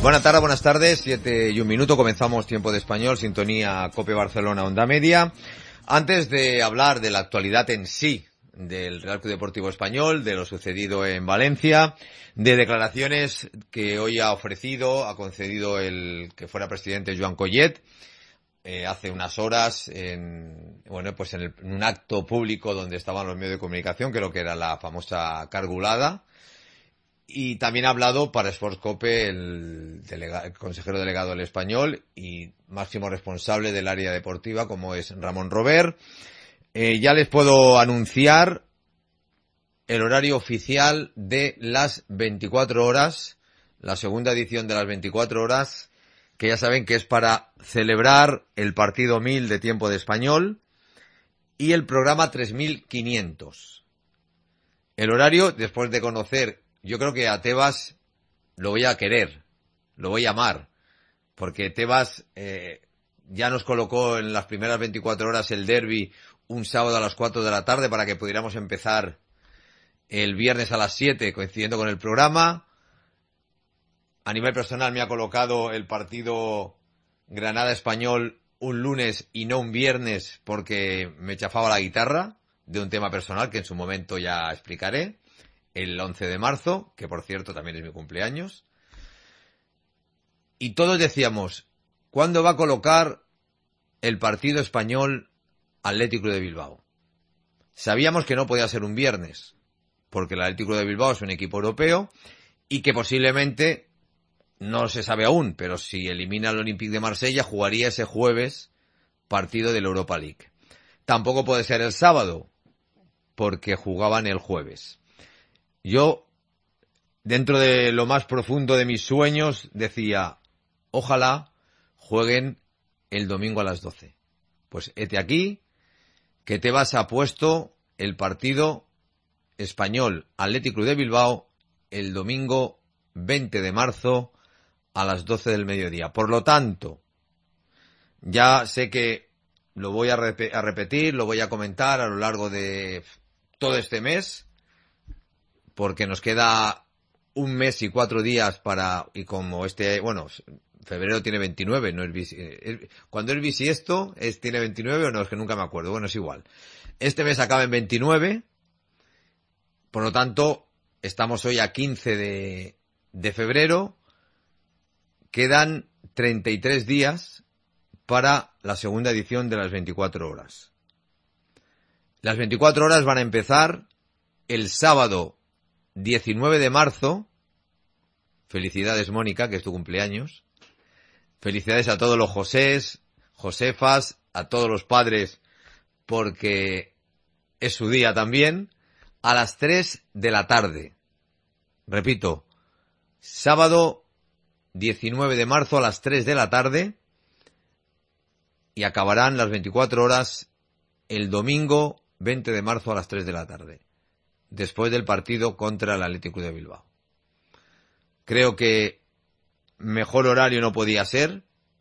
Buenas tardes, 7:01. Comenzamos Tiempo de Español, sintonía COPE Barcelona, Onda Media. Antes de hablar de la actualidad en sí del Real Club Deportivo Español, de lo sucedido en Valencia, de declaraciones que hoy ha concedido el que fuera presidente Joan Collet, hace unas horas en un acto público donde estaban los medios de comunicación, creo que era la famosa cargulada. Y también ha hablado para Sports Cope el consejero delegado del Español y máximo responsable del área deportiva, como es Ramón Robert. Ya les puedo anunciar el horario oficial de las 24 horas, la segunda edición de las 24 horas, que ya saben que es para celebrar el partido 1000 de Tiempo de Español y el programa 3500. El horario, después de conocer, yo creo que a Tebas lo voy a querer, lo voy a amar, porque Tebas ya nos colocó en las primeras 24 horas el derbi un sábado a las 4 de la tarde para que pudiéramos empezar el viernes a las 7, coincidiendo con el programa. A nivel personal me ha colocado el partido Granada-Español un lunes y no un viernes porque me chafaba la guitarra de un tema personal que en su momento ya explicaré. El 11 de marzo, que por cierto también es mi cumpleaños. Y todos decíamos, ¿cuándo va a colocar el partido español Atlético de Bilbao? Sabíamos que no podía ser un viernes, porque el Atlético de Bilbao es un equipo europeo y que posiblemente, no se sabe aún, pero si elimina al Olympique de Marsella, jugaría ese jueves partido de la Europa League. Tampoco puede ser el sábado, porque jugaban el jueves. Yo, dentro de lo más profundo de mis sueños, decía, ojalá jueguen el domingo a las 12. Pues hete aquí, que Tebas ha puesto el partido español Atlético de Bilbao el domingo 20 de marzo a las 12 del mediodía. Por lo tanto, ya sé que lo voy a repetir, lo voy a comentar a lo largo de todo este mes, porque nos queda un mes y 4 días y como febrero tiene 29, no es cuando es bisiesto, tiene 29 o no, es que nunca me acuerdo, bueno, es igual. Este mes acaba en 29, por lo tanto, estamos hoy a 15 de febrero, quedan 33 días para la segunda edición de las 24 horas. Las 24 horas van a empezar el sábado 19 de marzo, felicidades Mónica, que es tu cumpleaños, felicidades a todos los Josés, Josefas, a todos los padres, porque es su día también, a las 3 de la tarde. Repito, sábado 19 de marzo a las 3 de la tarde y acabarán las 24 horas el domingo 20 de marzo a las 3 de la tarde. Después del partido contra el Atlético de Bilbao. Creo que mejor horario no podía ser.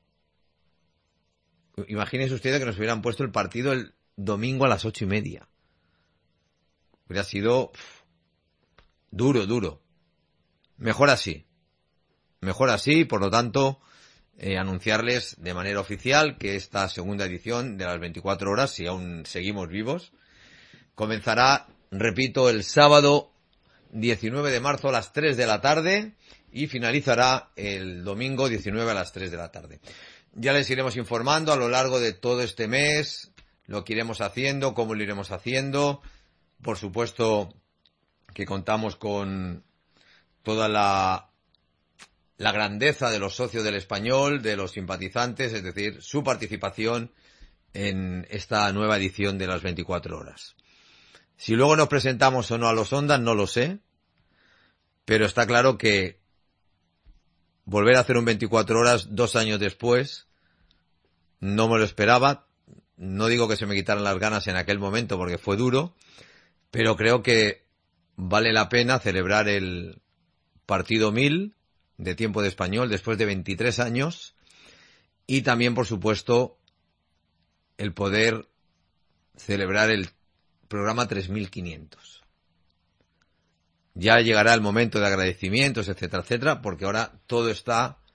Imagínense ustedes que nos hubieran puesto el partido el domingo a las 8:30. Hubiera sido duro. Mejor así, por lo tanto, anunciarles de manera oficial que esta segunda edición de las 24 horas, si aún seguimos vivos, comenzará, repito, el sábado 19 de marzo a las 3 de la tarde y finalizará el domingo 19 a las 3 de la tarde. Ya les iremos informando a lo largo de todo este mes, lo que iremos haciendo, cómo lo iremos haciendo. Por supuesto que contamos con toda la grandeza de los socios del Español, de los simpatizantes, es decir, su participación en esta nueva edición de las 24 horas. Si luego nos presentamos o no a los Ondas, no lo sé, pero está claro que volver a hacer un 24 horas 2 años después, no me lo esperaba. No digo que se me quitaran las ganas en aquel momento porque fue duro, pero creo que vale la pena celebrar el partido 1000 de Tiempo de Español después de 23 años y también, por supuesto, el poder celebrar el programa 3500. Ya llegará el momento de agradecimientos, etcétera, etcétera, porque ahora todo está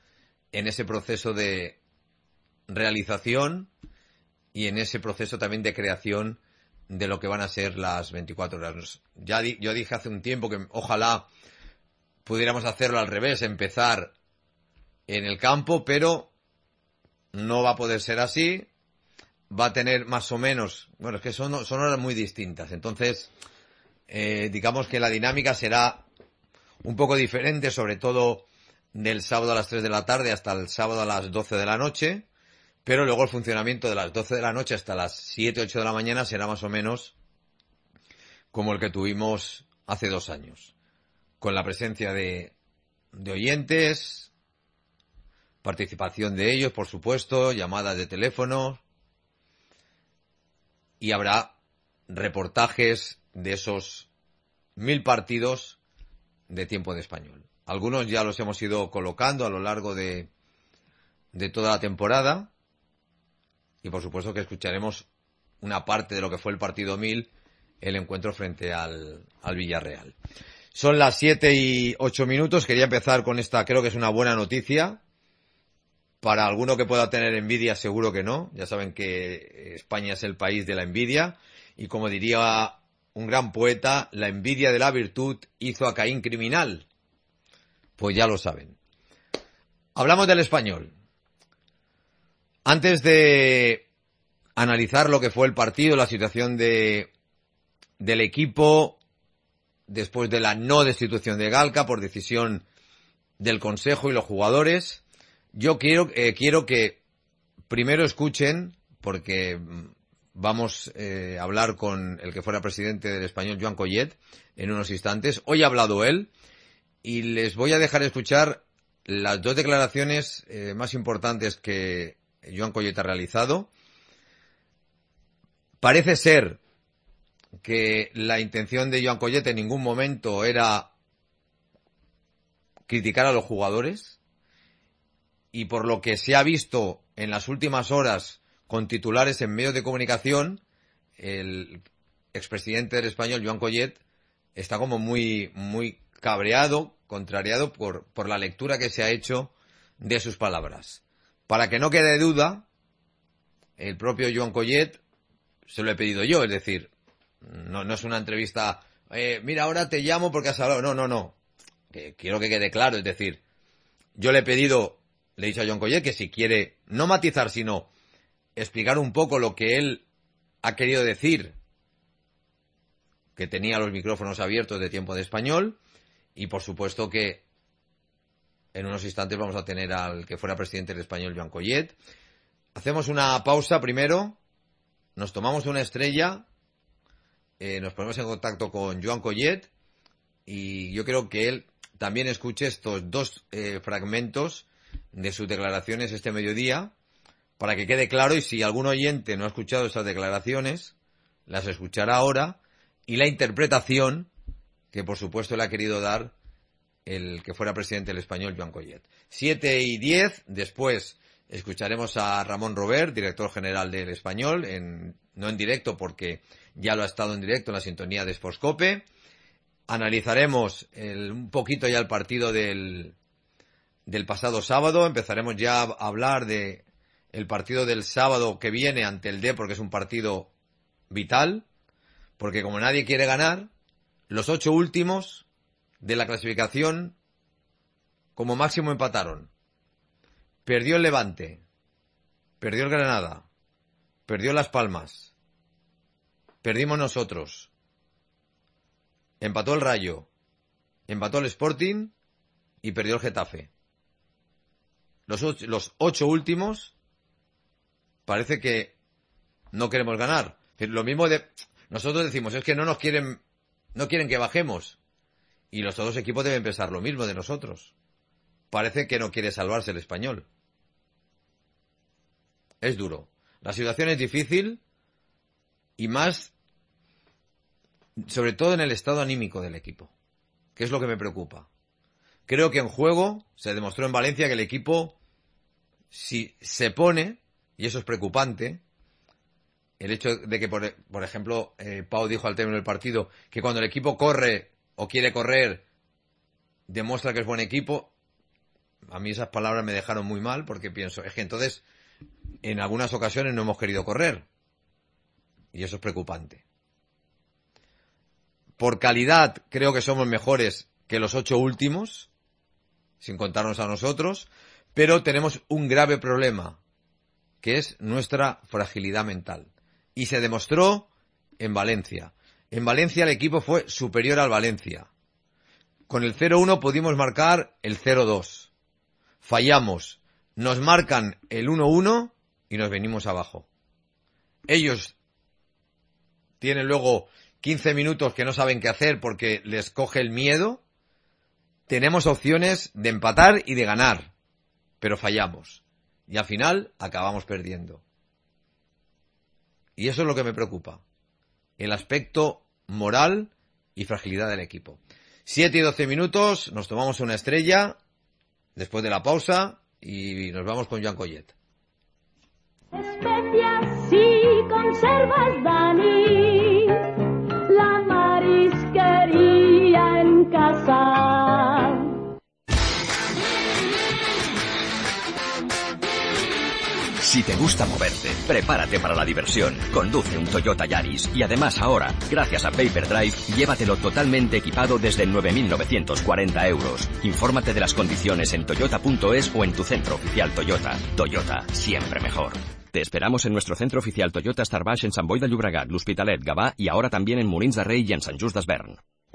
en ese proceso de realización y en ese proceso también de creación de lo que van a ser las 24 horas. Yo dije hace un tiempo que ojalá pudiéramos hacerlo al revés, empezar en el campo, pero no va a poder ser así. Va a tener más o menos, bueno, es que son horas muy distintas, entonces digamos que la dinámica será un poco diferente, sobre todo del sábado a las 3 de la tarde hasta el sábado a las 12 de la noche, pero luego el funcionamiento de las 12 de la noche hasta las 7, 8 de la mañana será más o menos como el que tuvimos hace 2 años, con la presencia de oyentes, participación de ellos, por supuesto, llamadas de teléfono, y habrá reportajes de esos 1000 partidos de tiempo de español. Algunos ya los hemos ido colocando a lo largo de toda la temporada, y por supuesto que escucharemos una parte de lo que fue el partido 1000, el encuentro frente al Villarreal. Son las 7:08. Quería empezar con esta, creo que es una buena noticia. Para alguno que pueda tener envidia, seguro que no. Ya saben que España es el país de la envidia. Y como diría un gran poeta, la envidia de la virtud hizo a Caín criminal. Pues ya lo saben. Hablamos del Español. Antes de analizar lo que fue el partido, la situación del equipo, después de la no destitución de Galca por decisión del Consejo y los jugadores, yo quiero que primero escuchen, porque vamos a hablar con el que fuera presidente del Español, Joan Collet, en unos instantes. Hoy ha hablado él y les voy a dejar escuchar las 2 declaraciones más importantes que Joan Collet ha realizado. Parece ser que la intención de Joan Collet en ningún momento era criticar a los jugadores, y por lo que se ha visto en las últimas horas con titulares en medios de comunicación, el expresidente del Español, Joan Collet, está como muy cabreado, contrariado por la lectura que se ha hecho de sus palabras. Para que no quede duda, el propio Joan Collet se lo he pedido yo, es decir, no es una entrevista, mira, ahora te llamo porque has hablado. No. Quiero que quede claro, es decir, yo le he dicho a Joan Collet que si quiere no matizar, sino explicar un poco lo que él ha querido decir, que tenía los micrófonos abiertos de Tiempo de Español, y por supuesto que en unos instantes vamos a tener al que fuera presidente del Español, Joan Collet. Hacemos una pausa primero, nos tomamos una estrella, nos ponemos en contacto con Joan Collet, y yo creo que él también escuche estos 2 fragmentos de sus declaraciones este mediodía, para que quede claro, y si algún oyente no ha escuchado esas declaraciones, las escuchará ahora, y la interpretación que por supuesto le ha querido dar el que fuera presidente del Español, Joan Collet. 7:10, después escucharemos a Ramón Robert, director general del Español, no en directo porque ya lo ha estado en directo en la sintonía de Sportscope. Analizaremos un poquito ya el partido del pasado sábado. Empezaremos ya a hablar de el partido del sábado que viene ante el Depor, porque es un partido vital, porque como nadie quiere ganar, los 8 últimos de la clasificación como máximo empataron. Perdió el Levante, perdió el Granada, perdió Las Palmas, perdimos nosotros, empató el Rayo, empató el Sporting y perdió el Getafe. Los 8 últimos parece que no queremos ganar. Lo mismo nosotros decimos, es que no quieren que bajemos. Y los otros equipos deben pensar lo mismo de nosotros. Parece que no quiere salvarse el Español. Es duro. La situación es difícil, y más, sobre todo en el estado anímico del equipo, que es lo que me preocupa. Creo que en juego se demostró en Valencia que el equipo, si se pone, y eso es preocupante, el hecho de que, por ejemplo, Pau dijo al término del partido que cuando el equipo corre o quiere correr, demuestra que es buen equipo. a mí esas palabras me dejaron muy mal porque pienso, es que entonces en algunas ocasiones no hemos querido correr. Y eso es preocupante. Por calidad creo que somos mejores que los 8 últimos, sin contarnos a nosotros, pero tenemos un grave problema, que es nuestra fragilidad mental. Y se demostró en Valencia. En Valencia el equipo fue superior al Valencia. Con el 0-1 pudimos marcar el 0-2. Fallamos. Nos marcan el 1-1 y nos venimos abajo. Ellos tienen luego 15 minutos que no saben qué hacer porque les coge el miedo. Tenemos opciones de empatar y de ganar, pero fallamos. Y al final acabamos perdiendo. Y eso es lo que me preocupa. El aspecto moral y fragilidad del equipo. 7 y 12 minutos, nos tomamos una estrella después de la pausa y nos vamos con Joan Collet. Especias y conservas, Dani, la marisquería en casa. Si te gusta moverte, prepárate para la diversión. Conduce un Toyota Yaris y además ahora, gracias a Payperdrive, llévatelo totalmente equipado desde 9.940 euros. Infórmate de las condiciones en toyota.es o en tu centro oficial Toyota. Toyota, siempre mejor. Te esperamos en nuestro centro oficial Toyota Starbaix en Sant Boi de Llobregat, l'Hospitalet, Gavà y ahora también en Molins de Rei y en Sant Just Desvern.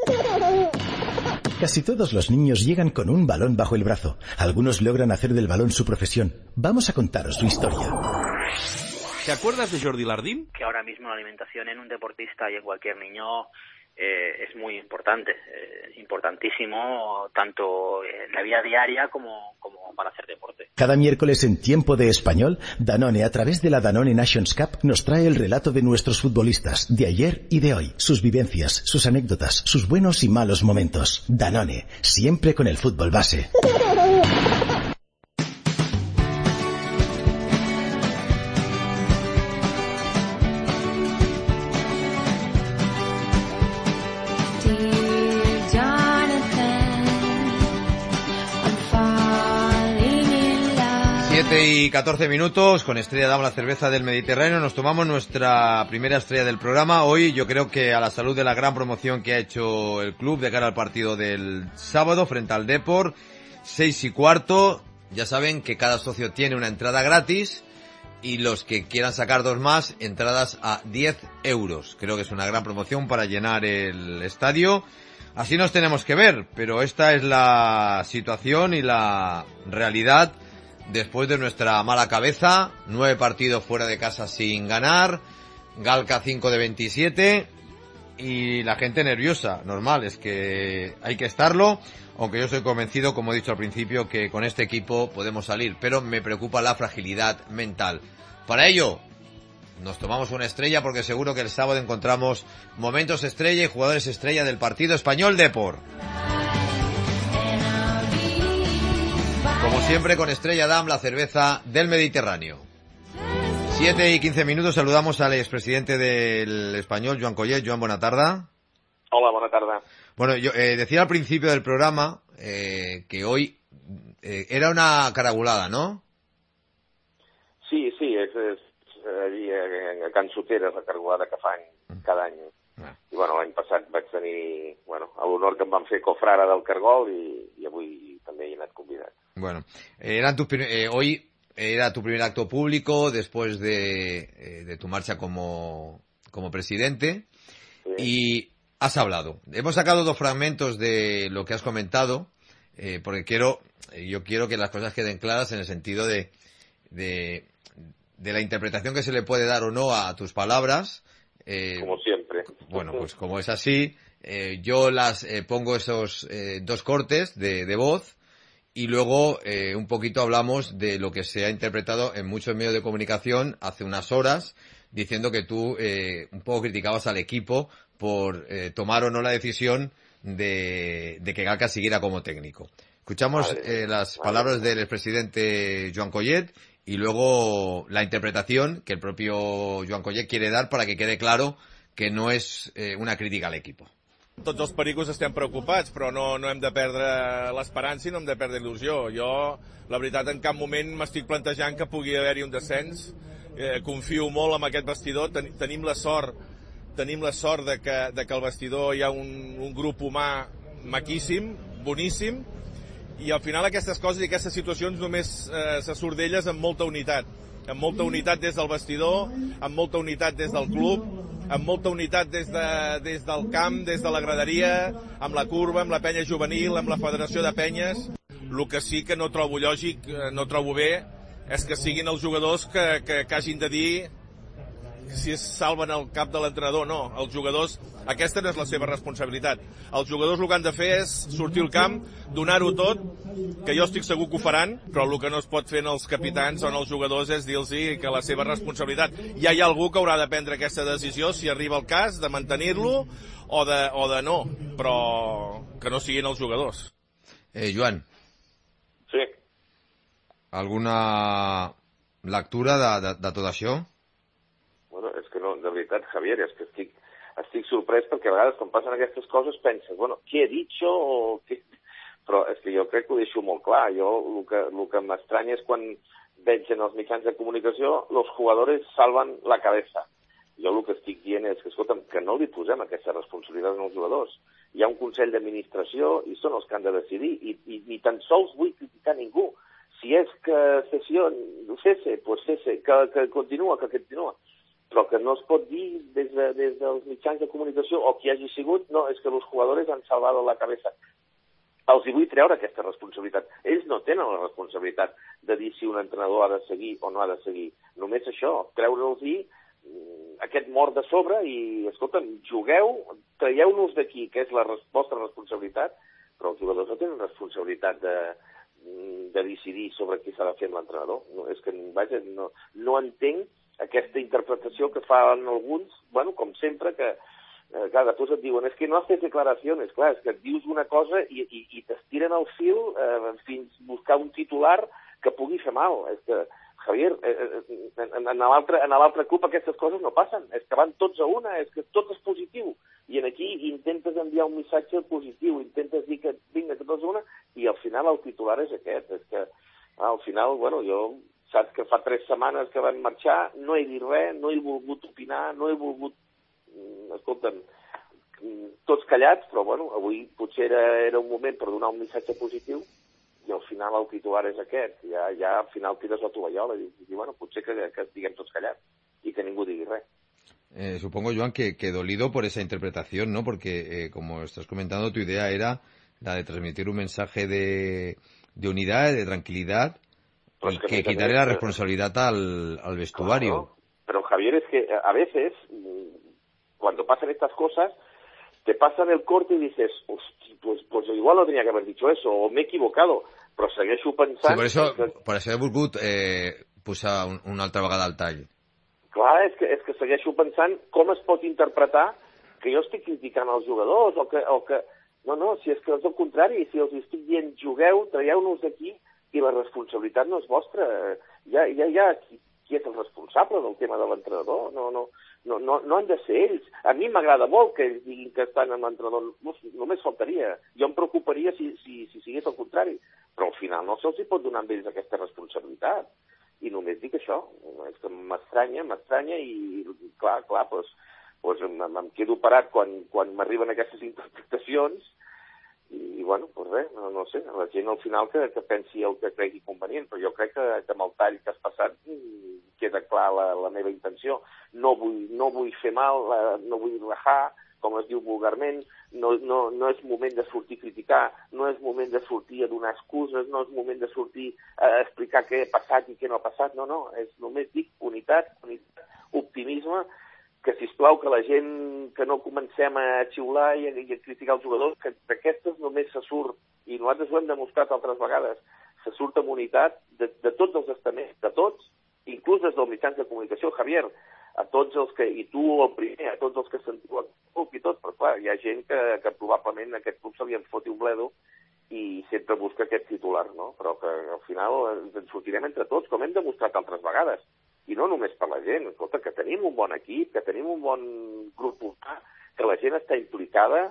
Casi todos los niños llegan con un balón bajo el brazo. Algunos logran hacer del balón su profesión. Vamos a contaros su historia. ¿Te acuerdas de Jordi Lardín? Que ahora mismo la alimentación en un deportista y en cualquier niño es muy importante, importantísimo, tanto en la vida diaria como para hacer deporte. Cada miércoles en Tiempo de Español, Danone, a través de la Danone Nations Cup, nos trae el relato de nuestros futbolistas, de ayer y de hoy, sus vivencias, sus anécdotas, sus buenos y malos momentos. Danone, siempre con el fútbol base. Y 14 minutos, con Estrella Damm, la cerveza del Mediterráneo, nos tomamos nuestra primera estrella del programa. Hoy yo creo que a la salud de la gran promoción que ha hecho el club de cara al partido del sábado frente al Depor, 6:15, ya saben que cada socio tiene una entrada gratis y los que quieran sacar 2 más, entradas a 10 euros. Creo que es una gran promoción para llenar el estadio. Así nos tenemos que ver, pero esta es la situación y la realidad. Después de nuestra mala cabeza, 9 partidos fuera de casa sin ganar, Galca 5 de 27 y la gente nerviosa, normal, es que hay que estarlo, aunque yo estoy convencido, como he dicho al principio, que con este equipo podemos salir, pero me preocupa la fragilidad mental. Para ello, nos tomamos una estrella porque seguro que el sábado encontramos momentos estrella y jugadores estrella del partido Español Depor. Como siempre, con Estrella Damm, la cerveza del Mediterráneo. 7 y 15 minutos, saludamos al expresidente del Español, Joan Collet. Joan, buena tarde. Hola, buena tarde. Bueno, yo decía al principio del programa que hoy era una caragulada, ¿no? Sí, és allí a Can Soteres, la caragulada que fan cada any. I bueno, l'any passat vaig tenir l'honor que em van fer cofrara del Cargol i avui també hi he anat convidat. Bueno, hoy era tu primer acto público después de tu marcha como presidente. Sí. Y has hablado. Hemos sacado 2 fragmentos de lo que has comentado, porque yo quiero que las cosas queden claras en el sentido de la interpretación que se le puede dar o no a tus palabras. Como siempre. Bueno, pues como es así, yo las pongo esos 2 cortes de voz y luego un poquito hablamos de lo que se ha interpretado en muchos medios de comunicación hace unas horas, diciendo que tú un poco criticabas al equipo por tomar o no la decisión de que Galca siguiera como técnico. Escuchamos las palabras del expresidente Joan Collet y luego la interpretación que el propio Joan Collet quiere dar para que quede claro que no es una crítica al equipo. Tots els pericos estem preocupats, però no hem de perdre l'esperança i no hem de perdre il·lusió. Jo, la veritat, en cap moment m'estic plantejant que pugui haver-hi un descens. Confio molt en aquest vestidor. Tenim la sort de que al vestidor hi ha un grup humà maquíssim, boníssim, i al final aquestes coses i aquestes situacions només se surt d'elles amb molta unitat des del vestidor, amb molta unitat des del club, amb molta unitat des del camp, des de la graderia, amb la curva, amb la penya juvenil, amb la federació de penyes. El que sí que no trobo lògic, no trobo bé, és que siguin els jugadors que hagin de dir si es salven el cap de l'entrenador. No, els jugadors, aquesta no és la seva responsabilitat. Els jugadors el que han de fer és sortir al camp, donar-ho tot, que jo estic segur que ho faran, però el que no es pot fer en els capitans o en els jugadors és dir-los que la seva responsabilitat. Ja hi ha algú que haurà de prendre aquesta decisió, si arriba el cas, de mantenir-lo o de no, però que no siguin els jugadors. Joan. Sí. Alguna lectura de tot això? Bueno, és que no, de veritat, Javier, és que estic sorprès perquè a vegades quan passen aquestes coses penses, bueno, què he dicho o què... Però és que jo crec que ho deixo molt clar. Jo el que m'estranya és quan veig en els mitjans de comunicació los jugadores salvan la cabeza. Jo el que estic dient és que, escolta'm, que no li posem aquesta responsabilitat als jugadors. Hi ha un consell d'administració i són els que han de decidir i ni tan sols vull criticar ningú. Si és que sessió, cese, pues cese, que continua, però que no es pot dir des dels mitjans de comunicació o qui hagi sigut, no, és que els jugadors han salvat la cabeza. Els hi vull treure aquesta responsabilitat. Ells no tenen la responsabilitat de dir si un entrenador ha de seguir o no ha de seguir. Només això, treure'ls-hi aquest mort de sobre i, escolta'm, jugueu, traieu-nos d'aquí, que és la vostra responsabilitat, però els jugadors no tenen responsabilitat de decidir sobre qui s'ha de fer amb l'entrenador. No, és que, vaja, no entenc aquesta interpretació que fan alguns, bueno, com sempre, que clar, després et diuen, és que no haces declaracions, clar, és que et dius una cosa i t'estiren el fil fins buscar un titular que pugui fer mal. És que, Javier, en l'altre club aquestes coses no passen, és que van tots a una, és que tot és positiu, i aquí intentes enviar un missatge positiu, intentes dir que vinga, que tots a una, i al final el titular és aquest, és que al final, bueno, jo saps que fa 3 setmanes que van marxar, no he dit res, no he volgut opinar, no he volgut... Escolta'm, tots callats, però bueno, avui potser era un moment per donar un missatge positiu i al final el titular és aquest. Ja al final tires la tovallola i bueno, potser que estiguem tots callats y que ningú digui res. Supongo, Joan, que dolido por esa interpretación, ¿no? Porque, como estás comentando, tu idea era la de transmitir un mensaje de unidad, de tranquilidad, pues que quitarle la responsabilidad al vestuario. Claro, pero Javier, es que a veces, cuando pasan estas cosas, te pasan el corte y dices, pues igual no tenía que haber dicho eso, o me he equivocado, però segueixo pensant... Sí, per això he volgut posar una altra vegada al tall. Clar, és que segueixo pensant com es pot interpretar que jo estic criticant els jugadors o que... No, si és que és el contrari, si els estic dient jugueu, traieu-nos d'aquí i la responsabilitat no és vostra. Ja qui és el responsable del tema de l'entrenador? No han de ser ells. A mi m'agrada molt que ells diguin que estan amb l'entrenador, només faltaria. Jo em preocuparia si sigués el contrari, però al final no se'ls pot donar amb ells aquesta responsabilitat. I només dic això, és que m'estranya i clar, doncs em quedo parat quan m'arriben aquestes interpretacions i bueno, doncs res, no sé, la gent al final que pensi el que cregui convenient, però jo crec que amb el tall que has passat queda clar la meva intenció. No vull fer mal, no vull rajar, com es diu vulgarment, no és moment de sortir a criticar, no és moment de sortir a donar excuses, no és moment de sortir a explicar què ha passat i què no ha passat, no, és només dic unitat, optimisme, que sisplau que la gent que no comencem a xiular i a criticar els jugadors, que d'aquestes només se surt, i nosaltres ho hem demostrat altres vegades, se surt amb unitat de tots els estaments, de tots, inclús des dels mitjans de comunicació, Javier, a tots els que, i tu el primer, a tots els que sentiu el club i tot, però clar, hi ha gent que probablement a aquest club se li en foti un bledo i sempre busca aquest titular, no? Però que al final ens sortirem entre tots, com hem demostrat altres vegades. I no només per la gent, escolta, que tenim un bon equip, que tenim un bon grup humà, que la gent està implicada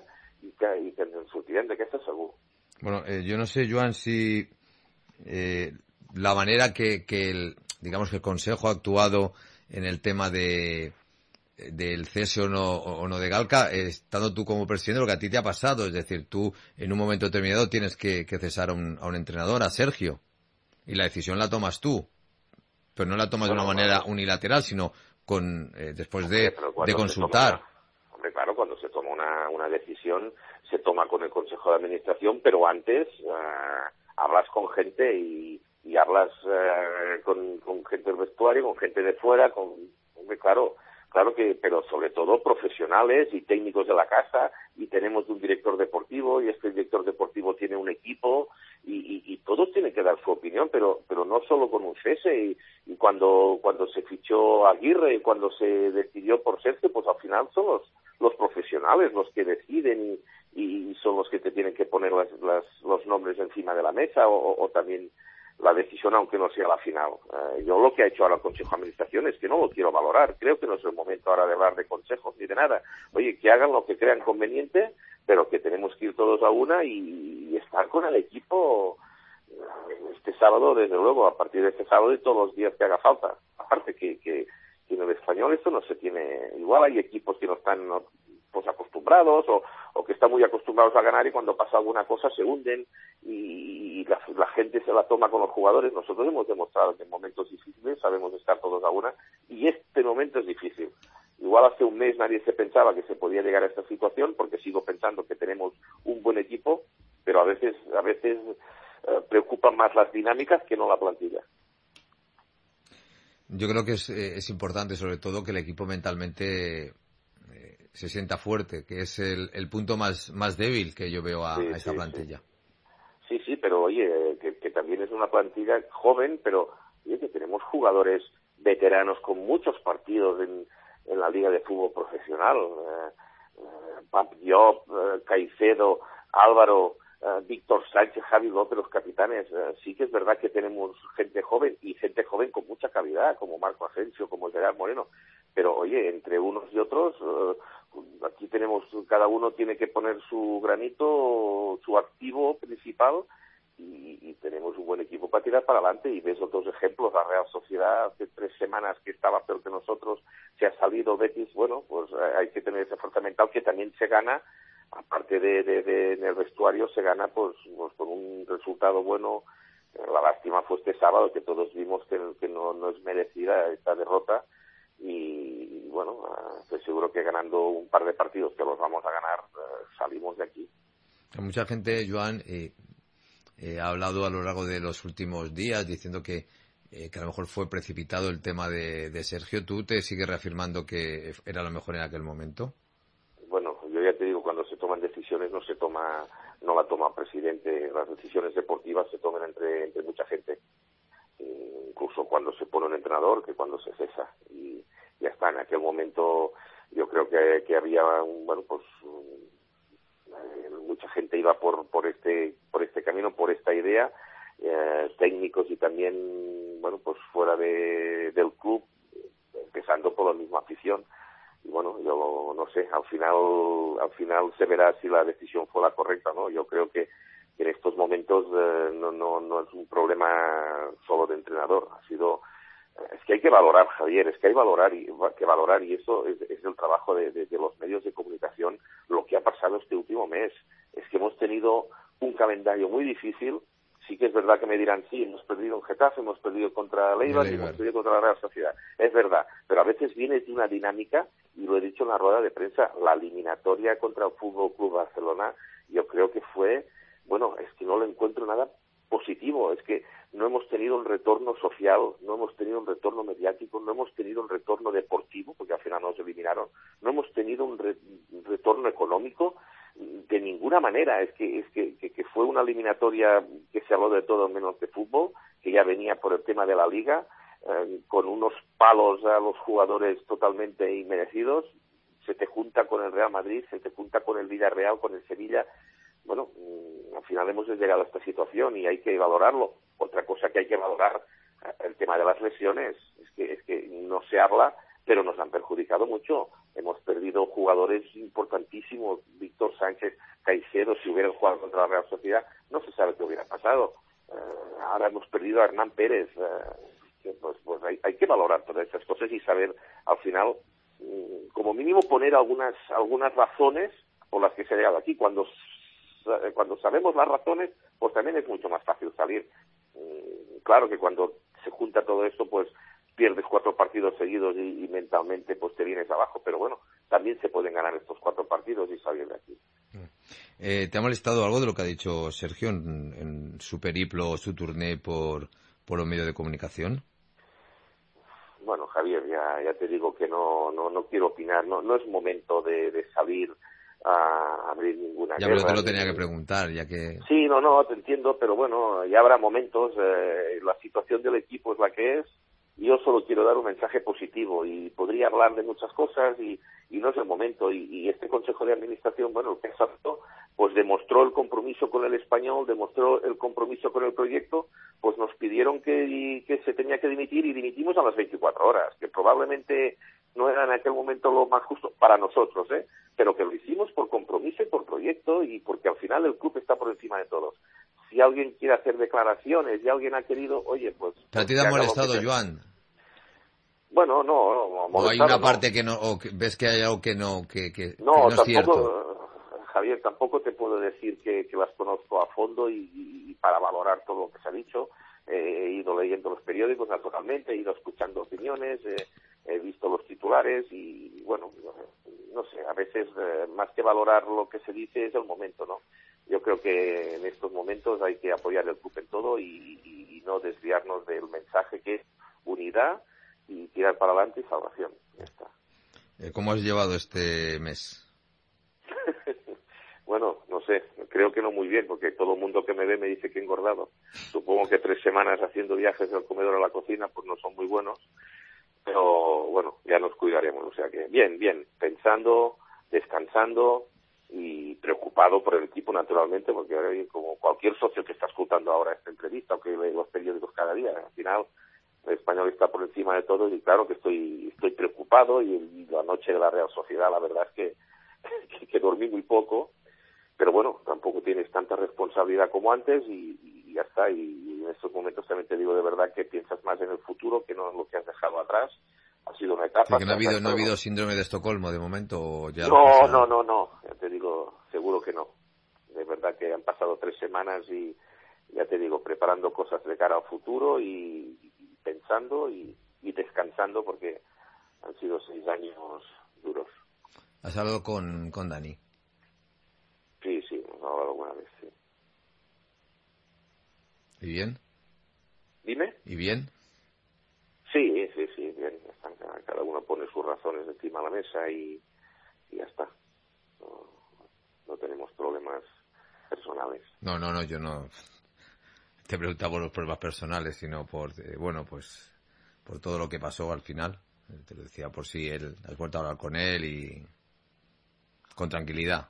que ens sortirem d'aquesta segur. Bueno, yo no sé, Joan, si la manera que digamos que el Consejo ha actuado en el tema del cese o no de Galca, estando tú como presidente, lo que a ti te ha pasado, es decir, tú en un momento determinado tienes que cesar a un entrenador, a Sergio, y la decisión la tomas tú, pero no la tomas de una manera unilateral, sino después de consultar. Hombre, claro, cuando se toma una decisión, se toma con el Consejo de Administración, pero antes hablas con gente y hablas con gente del vestuario, con gente de fuera, hombre, claro que, pero sobre todo profesionales y técnicos de la casa, y tenemos un director deportivo, y este director deportivo tiene un equipo, y todos tienen que dar su opinión, pero no solo con un cese, y cuando se fichó Aguirre, y cuando se decidió por Sergio, pues al final son los profesionales los que deciden y son los que te tienen que poner los nombres encima de la mesa, o también la decisión, aunque no sea la final. Yo lo que ha hecho ahora el Consejo de Administración es que no lo quiero valorar. Creo que no es el momento ahora de hablar de consejos ni de nada. Oye, que hagan lo que crean conveniente, pero que tenemos que ir todos a una y estar con el equipo este sábado, desde luego, a partir de este sábado y todos los días que haga falta. Aparte que en el Español esto no se tiene. Igual hay equipos que no están pues acostumbrados o que están muy acostumbrados a ganar, y cuando pasa alguna cosa se hunden y la gente se la toma con los jugadores. Nosotros hemos demostrado que en momentos difíciles sabemos estar todos a una, y este momento es difícil. Igual hace un mes nadie se pensaba que se podía llegar a esta situación, porque sigo pensando que tenemos un buen equipo, pero a veces preocupan más las dinámicas que no la plantilla. Yo creo que es importante, sobre todo, que el equipo mentalmente se sienta fuerte, que es el punto más débil que yo veo a esa plantilla. Sí, pero oye, que también es una plantilla joven, pero oye, que tenemos jugadores veteranos con muchos partidos en la Liga de Fútbol Profesional. Pap Diop, Caicedo, Álvaro, Víctor Sánchez, Javi López, los capitanes. Sí que es verdad que tenemos gente joven, y gente joven con mucha calidad, como Marco Asensio, como Gerard Moreno. Pero oye, entre unos y otros, aquí cada uno tiene que poner su granito, su activo principal, y tenemos un buen equipo para tirar para adelante. Y ves otros ejemplos, la Real Sociedad hace 3 semanas que estaba peor que nosotros, se ha salido Betis. Bueno, pues hay que tener esa fuerza mental, que también se gana, aparte de en el vestuario, se gana pues con un resultado bueno. La lástima fue este sábado, que todos vimos que no es merecida esta derrota, y bueno, estoy seguro que ganando un par de partidos, que los vamos a ganar, salimos de aquí. Mucha gente, Joan, ha hablado a lo largo de los últimos días diciendo que a lo mejor fue precipitado el tema de Sergio. ¿Tú te sigues reafirmando que era lo mejor en aquel momento? Bueno, yo ya te digo, cuando se toman decisiones no la toma el presidente. Las decisiones deportivas se toman entre mucha gente, incluso cuando se pone un entrenador, que cuando se cesa, y ya está. En aquel momento yo creo que había mucha gente iba por este camino, por esta idea, técnicos y también pues fuera del club, empezando por la misma afición. Y bueno, yo no sé, al final se verá si la decisión fue la correcta, ¿no? Yo creo que en estos momentos no es un problema solo de entrenador. Es que hay que valorar, Javier, es que hay que valorar, y eso es el trabajo de los medios de comunicación, lo que ha pasado este último mes. Es que hemos tenido un calendario muy difícil. Sí que es verdad que me dirán, sí, hemos perdido en Getafe, hemos perdido contra Leibar y hemos perdido contra la Real Sociedad. Es verdad, pero a veces viene de una dinámica, y lo he dicho en la rueda de prensa, la eliminatoria contra el Fútbol Club Barcelona, yo creo que fue, es que no le encuentro nada positivo. Es que no hemos tenido un retorno social, no hemos tenido un retorno mediático, no hemos tenido un retorno deportivo, porque al final nos eliminaron, no hemos tenido un retorno económico de ninguna manera. Es que fue una eliminatoria que se habló de todo menos de fútbol, que ya venía por el tema de la Liga, con unos palos a los jugadores totalmente inmerecidos. Se te junta con el Real Madrid, se te junta con el Villarreal, con el Sevilla. Bueno, al final hemos llegado a esta situación y hay que valorarlo. Otra cosa que hay que valorar, el tema de las lesiones. Es que no se habla, pero nos han perjudicado mucho. hemos perdido jugadores importantísimos. Víctor Sánchez, Caicedo, si hubieran jugado contra la Real Sociedad, no se sabe qué hubiera pasado. Ahora hemos perdido a Hernán Pérez. Pues hay que valorar todas estas cosas y saber, al final, como mínimo poner algunas razones por las que se ha llegado aquí. Cuando sabemos las razones, pues también es mucho más fácil salir. Claro que cuando se junta todo esto, pues pierdes 4 partidos seguidos y mentalmente pues te vienes abajo, pero bueno, también se pueden ganar estos 4 partidos y salir de aquí. ¿Te ha molestado algo de lo que ha dicho Sergio en su periplo, su tourné por los medios de comunicación? Bueno, Javier, ya te digo que no quiero opinar, no es momento de salir a abrir ninguna guerra. Ya, pero te lo tenía que preguntar, ya que... Sí, no, te entiendo, pero bueno, ya habrá momentos, la situación del equipo es la que es. Yo solo quiero dar un mensaje positivo y podría hablar de muchas cosas y no es el momento. Y este Consejo de Administración, bueno, el que pasó, pues demostró el compromiso con el Español, demostró el compromiso con el proyecto, pues nos pidieron que se tenía que dimitir y dimitimos a las 24 horas, que probablemente no era en aquel momento lo más justo para nosotros, pero que lo hicimos por compromiso y por proyecto y porque al final el club está por encima de todos. Si alguien quiere hacer declaraciones y alguien ha querido, oye, pues... ¿Pero a ti te ha molestado, Joan? Bueno, no ¿O hay una parte que no, o que ves que hay algo que no es cierto? Javier, tampoco te puedo decir que las conozco a fondo y para valorar todo lo que se ha dicho. He ido leyendo los periódicos, naturalmente, he ido escuchando opiniones, he visto los titulares y, bueno, no sé, a veces más que valorar lo que se dice es el momento, ¿no? Yo creo que en estos momentos hay que apoyar el club en todo y no desviarnos del mensaje que es unidad y tirar para adelante y salvación. Ya está. ¿Cómo has llevado este mes? Bueno, no sé, creo que no muy bien, porque todo el mundo que me ve me dice que he engordado. Supongo que 3 semanas haciendo viajes del comedor a la cocina pues no son muy buenos, pero bueno, ya nos cuidaremos. O sea que bien, pensando, descansando y preocupado por el equipo, naturalmente, porque como cualquier socio que está escuchando ahora esta entrevista o que lee los periódicos cada día, al final el Español está por encima de todo y claro que estoy preocupado y la noche de la Real Sociedad la verdad es que dormí muy poco, pero bueno, tampoco tienes tanta responsabilidad como antes y ya está, y en estos momentos también te digo de verdad que piensas más en el futuro que no en lo que has dejado atrás. Ha sido una etapa... ¿Que no ha habido síndrome de Estocolmo de momento? ¿O ya no, ya te digo, seguro que no. De verdad que han pasado 3 semanas y ya te digo, preparando cosas de cara al futuro y pensando y descansando porque han sido 6 años duros. ¿Has hablado con Dani? Sí, hemos hablado alguna vez, sí. ¿Y bien? ¿Dime? ¿Y bien? Sí, bien. Cada uno pone sus razones encima de la mesa y ya está. No tenemos problemas personales. No, yo no te preguntaba por los problemas personales, sino por, pues por todo lo que pasó al final. Te lo decía por si has vuelto a hablar con él y con tranquilidad.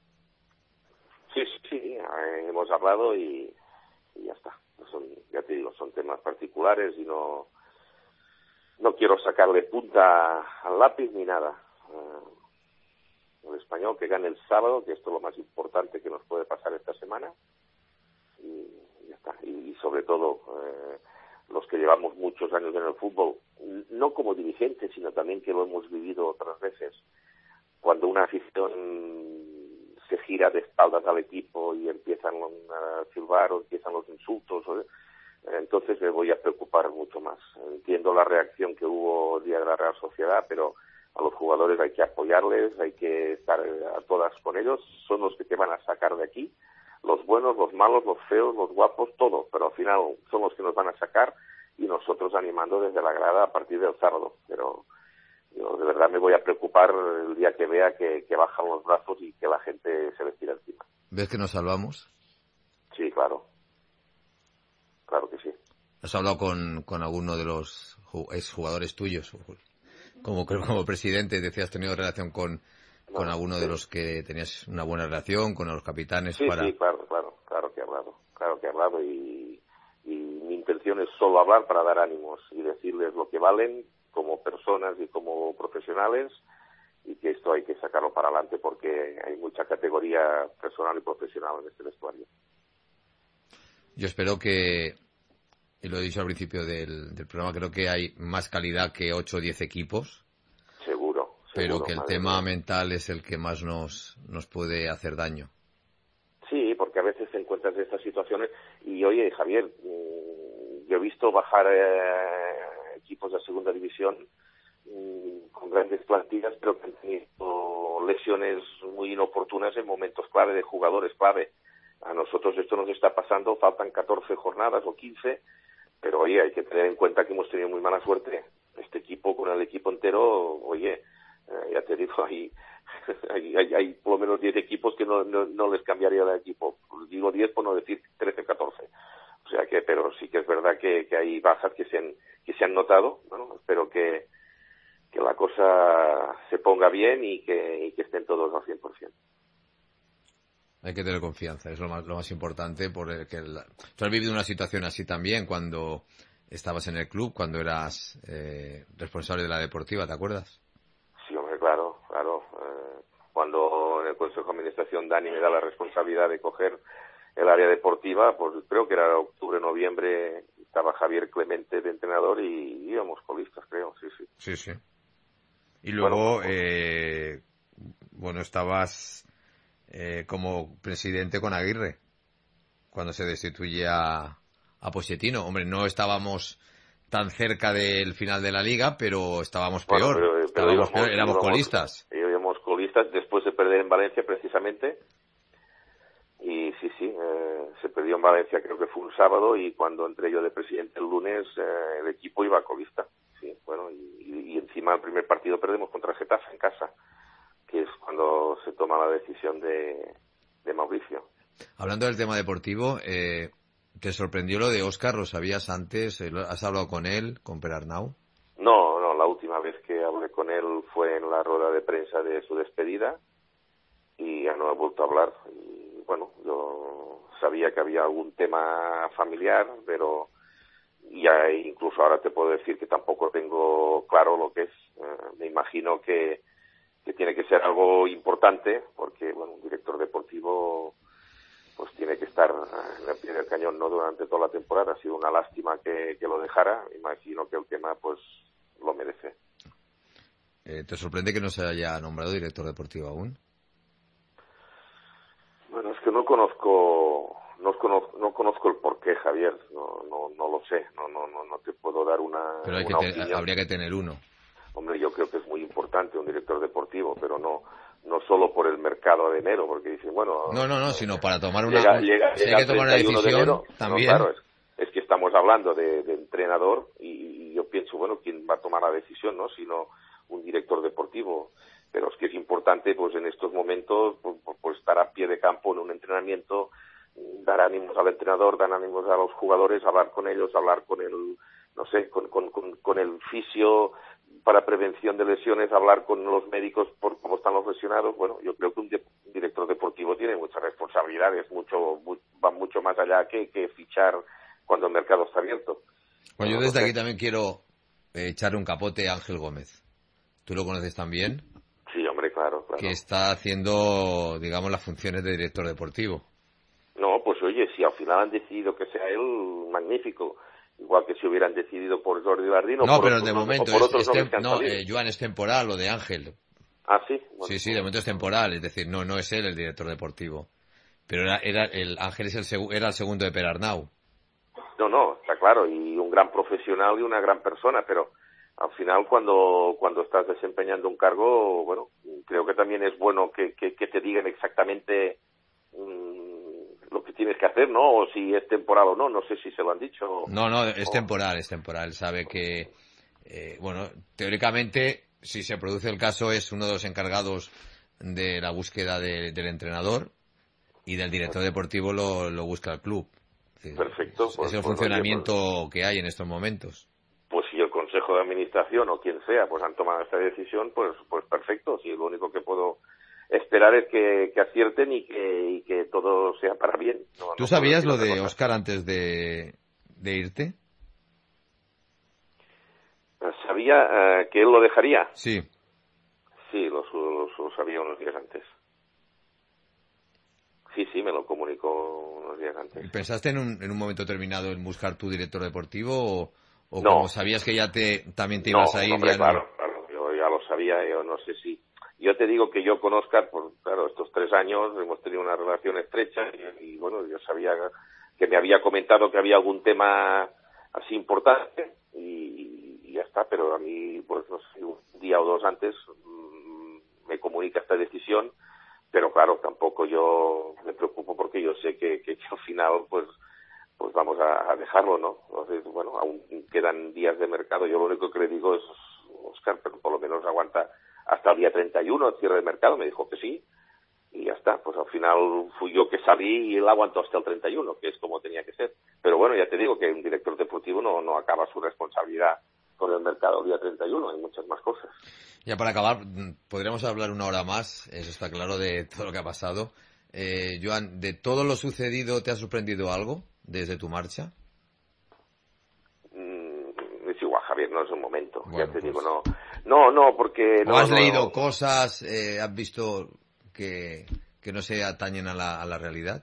Sí, hemos hablado y ya está. Ya te digo, son temas particulares y no quiero sacarle punta al lápiz ni nada. El Español que gane el sábado, que esto es lo más importante que nos puede pasar esta semana, y ya está. Y sobre todo, los que llevamos muchos años en el fútbol, no como dirigentes, sino también que lo hemos vivido otras veces, cuando una afición se gira de espaldas al equipo y empiezan a silbar o empiezan los insultos, entonces me voy a preocupar mucho más. Entiendo la reacción que hubo el día de la Real Sociedad, pero a los jugadores hay que apoyarles, hay que estar a todas con ellos, son los que te van a sacar de aquí, los buenos, los malos, los feos, los guapos, todo, pero al final son los que nos van a sacar y nosotros animando desde la grada a partir del sábado, pero yo de verdad me voy a preocupar el día que vea que bajan los brazos y que la gente se les tira encima. ¿Ves que nos salvamos? Sí, claro que sí. ¿Has hablado con alguno de los exjugadores tuyos? Como presidente, decías, ¿has tenido relación con alguno de los que tenías una buena relación, con los capitanes? Sí, claro que he hablado y mi intención es solo hablar para dar ánimos y decirles lo que valen como personas y como profesionales que esto hay que sacarlo para adelante porque hay mucha categoría personal y profesional en este vestuario. Yo espero que, y lo he dicho al principio del programa, creo que hay más calidad que 8 o 10 equipos. Seguro. Pero que el tema mental es el que más nos puede hacer daño. Sí, porque a veces te encuentras en estas situaciones y, oye, Javier, yo he visto bajar equipos de segunda división con grandes plantillas, pero que han tenido lesiones muy inoportunas en momentos clave, de jugadores clave. A nosotros esto nos está pasando, faltan 14 jornadas o 15, pero, oye, hay que tener en cuenta que hemos tenido muy mala suerte. Este equipo, con el equipo entero, oye, ya te digo, hay por lo menos 10 equipos que no les cambiaría de equipo. Digo 10 por no decir 13 o 14. O sea que, pero sí que es verdad que hay bajas que se han notado. Bueno, espero que la cosa se ponga bien y que estén todos al 100%. Hay que tener confianza, es lo más importante, porque tú has vivido una situación así también cuando estabas en el club, cuando eras responsable de la deportiva, ¿te acuerdas? Sí, hombre, claro. Cuando en el Consejo de Administración Dani me da la responsabilidad de coger el área deportiva, pues creo que era octubre, noviembre, estaba Javier Clemente de entrenador y íbamos colistas, creo, sí. Sí. Y luego, bueno, estabas como presidente con Aguirre, cuando se destituye a Pochettino. Hombre, no estábamos tan cerca del final de la Liga, pero estábamos peor. Éramos colistas. Íbamos colistas después de perder en Valencia, precisamente. Y sí, se perdió en Valencia, creo que fue un sábado, y cuando entré yo de presidente el lunes, el equipo iba colista. Sí, bueno, y encima el primer partido perdemos contra el Getafe en casa, que es cuando se toma la decisión de Mauricio. Hablando del tema deportivo, ¿te sorprendió lo de Óscar? ¿Lo sabías antes? ¿Has hablado con él, con Per Arnau? No, la última vez que hablé con él fue en la rueda de prensa de su despedida y ya no he vuelto a hablar. Y bueno, yo sabía que había algún tema familiar, pero ya incluso ahora te puedo decir que tampoco tengo claro lo que es. Me imagino que tiene que ser algo importante, porque bueno, un director deportivo pues tiene que estar en el pie del cañón, no durante toda la temporada. Ha sido una lástima que lo dejara. Imagino que el tema pues lo merece. ¿Te sorprende que no se haya nombrado director deportivo aún? Bueno, es que no conozco el porqué, Javier. No lo sé. No te puedo dar una. Pero habría que tener uno. Hombre, yo creo que es muy importante un director deportivo, pero no solo por el mercado de enero, porque dicen, bueno... No, sino para tomar si hay que tomar una decisión, también... No, claro, es que estamos hablando de entrenador y yo pienso, bueno, ¿quién va a tomar la decisión, no? Sino un director deportivo. Pero es que es importante, pues en estos momentos, pues estar a pie de campo en un entrenamiento, dar ánimos al entrenador, dar ánimos a los jugadores, hablar con ellos, hablar con el, no sé, con el fisio para prevención de lesiones, hablar con los médicos por cómo están los lesionados. Bueno, yo creo que un director deportivo tiene muchas responsabilidades, va mucho más allá que fichar cuando el mercado está abierto. Bueno, yo desde aquí también quiero echarle un capote a Ángel Gómez. ¿Tú lo conoces también? Sí, hombre, claro. Que está haciendo, digamos, las funciones de director deportivo. No, pues oye, si al final han decidido que sea él, magnífico. Igual que si hubieran decidido por Jordi Lardín o no, por pero otros, de momento por otros nombres que han salido. Joan, es temporal lo de Ángel. Ah, sí. Bueno, sí, de momento es temporal, es decir, no es él el director deportivo. Pero el Ángel era el segundo de Per Arnau. No, está claro, y un gran profesional y una gran persona, pero al final cuando estás desempeñando un cargo, bueno, creo que también es bueno que te digan exactamente lo que tienes que hacer, ¿no? O si es temporal o no sé si se lo han dicho. No, es temporal. Sabe que, teóricamente, si se produce el caso, es uno de los encargados de la búsqueda del entrenador y del director deportivo lo busca el club. Perfecto. Es el funcionamiento que hay en estos momentos. Pues si el Consejo de Administración o quien sea, pues han tomado esta decisión, pues perfecto. Si lo único que puedo esperar es que acierten y que todo sea para bien. ¿Tú sabías lo de Óscar antes de irte? ¿Sabía que él lo dejaría? Sí. Sí, sabía unos días antes. Sí, me lo comunicó unos días antes. ¿Pensaste en un momento determinado en buscar tu director deportivo o no, como sabías que ya también te ibas a ir? Hombre, claro, yo ya lo sabía, yo no sé si... Yo te digo que yo con Óscar, claro, estos 3 años hemos tenido una relación estrecha y bueno, yo sabía que me había comentado que había algún tema así importante y ya está, pero a mí, pues no sé, un día o 2 antes me comunica esta decisión, pero claro, tampoco yo me preocupo porque yo sé que al final pues vamos a dejarlo, ¿no? Entonces, bueno, aún quedan días de mercado, yo lo único que le digo es, Óscar, pero por lo menos aguanta hasta el día 31, el cierre de mercado, me dijo que sí, y ya está, pues al final fui yo que salí y él aguantó hasta el 31, que es como tenía que ser. Pero bueno, ya te digo que un director deportivo no acaba su responsabilidad con el mercado el día 31, hay muchas más cosas. Ya para acabar, podríamos hablar 1 hora más, eso está claro, de todo lo que ha pasado. Joan, ¿de todo lo sucedido te ha sorprendido algo desde tu marcha? Es igual, Javier, no es un momento, bueno, ya te digo, no, porque... ¿O has leído cosas, has visto que no se atañen a la realidad?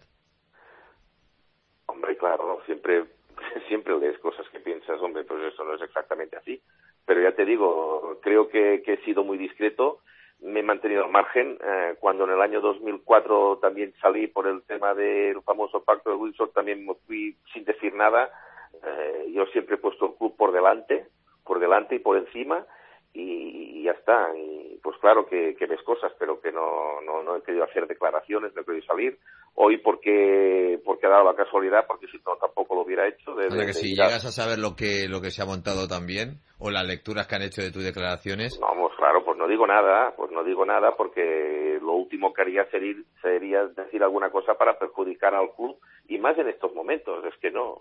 Hombre, claro, siempre lees cosas que piensas, hombre, pues eso no es exactamente así. Pero ya te digo, creo que he sido muy discreto, me he mantenido al margen. Cuando en el año 2004 también salí por el tema del famoso pacto de Windsor, también me fui sin decir nada. Yo siempre he puesto el club por delante y por encima, y ya está. Y pues claro que ves cosas, pero que no he querido hacer declaraciones, no he querido salir. Hoy porque ha dado la casualidad, porque si no tampoco lo hubiera hecho. Si llegas a saber lo que se ha montado también, o las lecturas que han hecho de tus declaraciones... Vamos, claro, pues no digo nada, porque lo último que haría sería decir alguna cosa para perjudicar al club, y más en estos momentos, es que no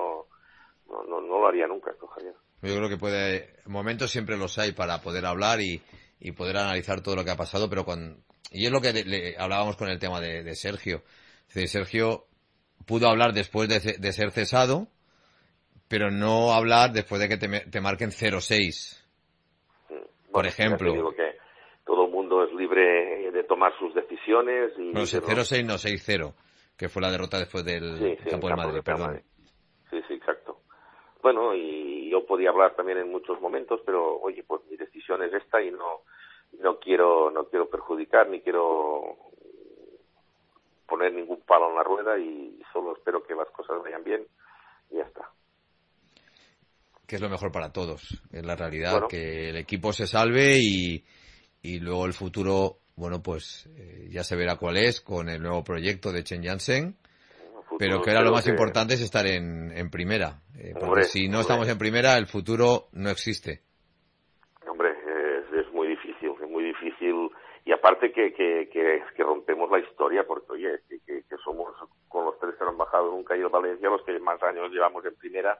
lo haría nunca esto, Javier. Yo creo que momentos siempre los hay para poder hablar y poder analizar todo lo que ha pasado, pero y es lo que le hablábamos con el tema de Sergio. Es decir, Sergio pudo hablar después de ser cesado, pero no hablar después de que te marquen 0-6, por ejemplo. Ya te digo que todo el mundo es libre de tomar sus decisiones. Bueno, 0-6 no, 6-0, que fue la derrota después del campo de Madrid, perdón. Sí, exacto. Bueno, y yo podía hablar también en muchos momentos, pero oye, pues mi decisión es esta y no quiero perjudicar ni quiero poner ningún palo en la rueda, y solo espero que las cosas vayan bien y ya está. Que es lo mejor para todos, es la realidad, que el equipo se salve y luego el futuro, bueno, pues ya se verá cuál es con el nuevo proyecto de Chen Jansen. Pero que ahora lo más importante es estar en primera. Porque si no estamos en primera, el futuro no existe. Hombre, es muy difícil, y aparte que rompemos la historia, porque oye, que somos con los 3 que no han bajado nunca, y el Valencia los que más años llevamos en primera.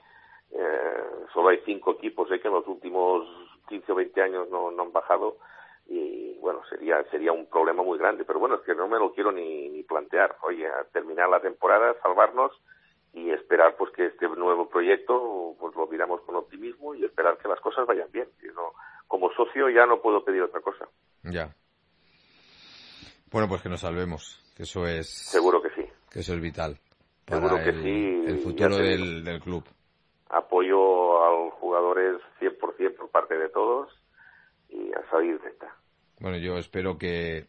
Solo hay 5 equipos que en los últimos 15 o 20 años no han bajado, y bueno, sería un problema muy grande, pero bueno, es que no me lo quiero ni plantear. Oye, a terminar la temporada, salvarnos y esperar pues que este nuevo proyecto pues lo miramos con optimismo y esperar que las cosas vayan bien. Como socio ya no puedo pedir otra cosa. Ya. Bueno, pues que nos salvemos, que eso es... Seguro que sí. Que eso es vital para Seguro que sí, el futuro del club. Apoyo a los jugadores 100% por parte de todos y a salir de esta. Bueno, yo espero que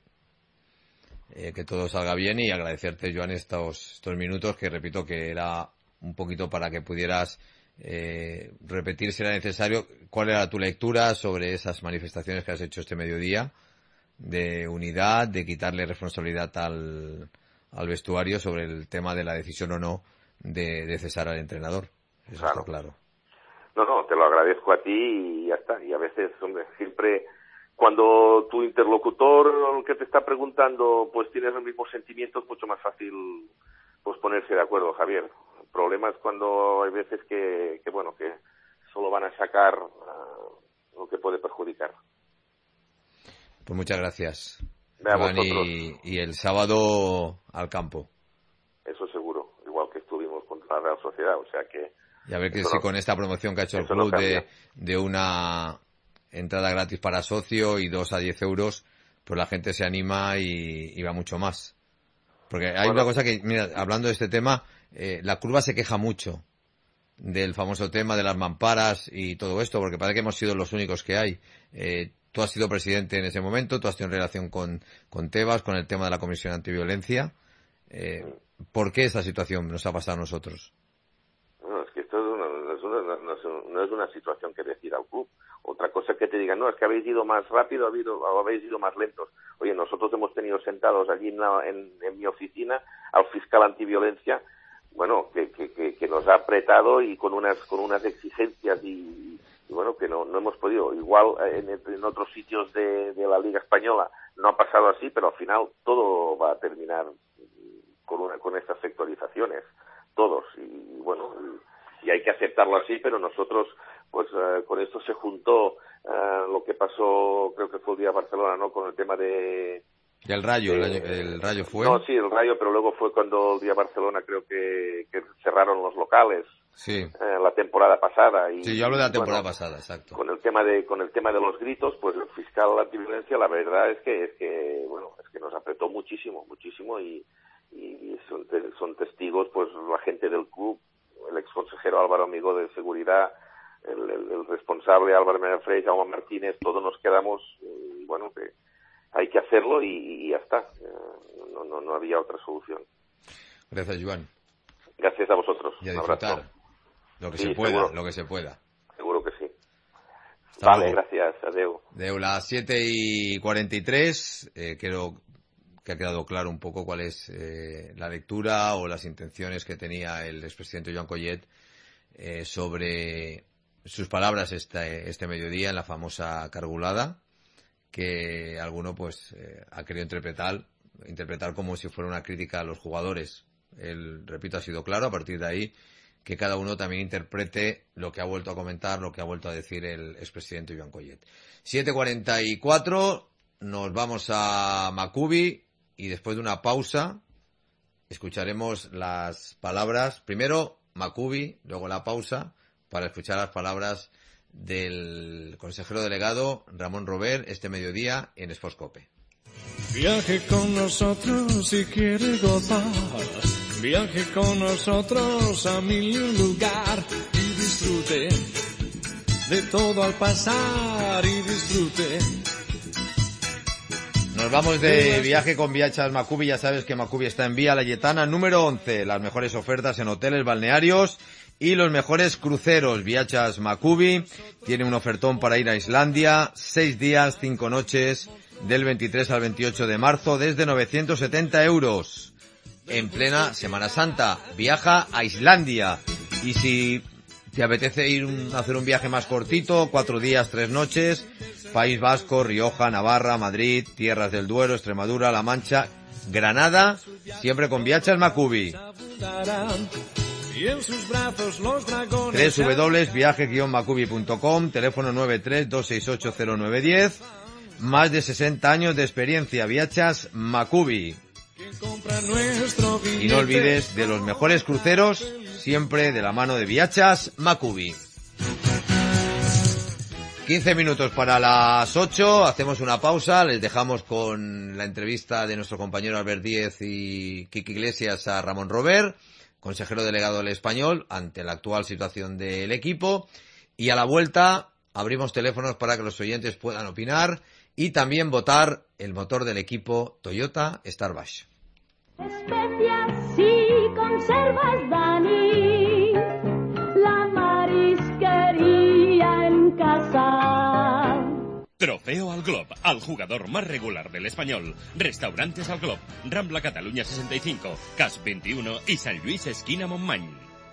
todo salga bien, y agradecerte, Joan, estos minutos, que repito que era un poquito para que pudieras repetir, si era necesario, cuál era tu lectura sobre esas manifestaciones que has hecho este mediodía de unidad, de quitarle responsabilidad al vestuario sobre el tema de la decisión o no de cesar al entrenador. Eso está claro. No, te lo agradezco a ti y ya está. Y a veces, hombre, siempre cuando tu interlocutor, el que te está preguntando, pues tienes los mismos sentimientos, mucho más fácil pues ponerse de acuerdo, Javier. El problema es cuando hay veces que solo van a sacar lo que puede perjudicar. Pues muchas gracias, Joan, y el sábado al campo. Eso seguro, igual que estuvimos contra la Real Sociedad, o sea que... Y a ver si con esta promoción que ha hecho el club de una entrada gratis para socio y 2 a 10 euros, pues la gente se anima y va mucho más. Porque hay una cosa que, mira, hablando de este tema, la curva se queja mucho del famoso tema de las mamparas y todo esto, porque parece que hemos sido los únicos que hay. Tú has sido presidente en ese momento, tú has tenido relación con Tebas, con el tema de la Comisión Antiviolencia. ¿Por qué esta situación nos ha pasado a nosotros? No, es que esto no es una situación que decida al club. Otra cosa que te digan, no, es que habéis ido más rápido o habéis ido más lentos. Oye, nosotros hemos tenido sentados allí en mi oficina al fiscal antiviolencia, bueno, que nos ha apretado y con unas exigencias y bueno, que no hemos podido. Igual en otros sitios de la Liga Española no ha pasado así, pero al final todo va a terminar con estas sectorizaciones, todos. Y bueno, y hay que aceptarlo así, pero nosotros, pues con esto se juntó lo que pasó, creo que fue el día de Barcelona, ¿no? Con el tema de... ¿Y el Rayo? ¿El Rayo fue? No, sí, el Rayo, pero luego fue cuando el día de Barcelona creo que cerraron los locales. Sí. La temporada pasada. Sí, yo hablo de la temporada pasada, exacto. Con el tema de los gritos, pues el fiscal antiviolencia, la verdad es que nos apretó muchísimo y son testigos, pues la gente del club, el exconsejero Álvaro Amigo de Seguridad, el responsable Álvaro Menafrey, Jaume Martínez, todos nos quedamos, y bueno, que hay que hacerlo y ya está. No había otra solución. Gracias, Joan. Gracias a vosotros. Y a disfrutar lo que se pueda, seguro. Lo que se pueda. Seguro que sí. Hasta Vale, luego. Gracias. Adeu. De las 7:43, creo que ha quedado claro un poco cuál es la lectura o las intenciones que tenía el expresidente Joan Collet sobre sus palabras este mediodía en la famosa cargulada, que alguno pues ha querido interpretar como si fuera una crítica a los jugadores. Él, repito, ha sido claro, a partir de ahí que cada uno también interprete lo que ha vuelto a comentar, lo que ha vuelto a decir el expresidente Joan Collet. 7:44, nos vamos a Maccabi y después de una pausa escucharemos las palabras, primero Maccabi, luego la pausa, para escuchar las palabras del consejero delegado Ramón Robert este mediodía en Sports Cope. Viaje con nosotros si quiere gozar. Viaje con nosotros a mil lugar y disfrute de todo al pasar y disfrute. Nos vamos de viaje con Viachas Maccabi. Ya sabes que Maccabi está en Vía Layetana número 11. Las mejores ofertas en hoteles, balnearios y los mejores cruceros. Viachas Maccabi tiene un ofertón para ir a Islandia, 6 días, 5 noches, del 23 al 28 de marzo, desde 970 euros. En plena Semana Santa, viaja a Islandia. Y si te apetece hacer un viaje más cortito, 4 días, 3 noches, País Vasco, Rioja, Navarra, Madrid, Tierras del Duero, Extremadura, La Mancha, Granada, siempre con Viachas Maccabi. www.viaje-maccabi.com, teléfono 93-268-0910, más de 60 años de experiencia, Viachas Maccabi. Y no olvides de los mejores cruceros, siempre de la mano de Viachas Maccabi. 15 minutos para las 8, hacemos una pausa, les dejamos con la entrevista de nuestro compañero Albert Díez y Kiki Iglesias a Ramón Robert, consejero delegado del Español, ante la actual situación del equipo, y a la vuelta abrimos teléfonos para que los oyentes puedan opinar y también votar el motor del equipo Toyota Starbash. Especias y conservas, Dani, la marisquería en casa. Trofeo al Glob, al jugador más regular del Español. Restaurantes al Glob, Rambla Cataluña 65, Cas 21 i Sant Lluís esquina Montmany.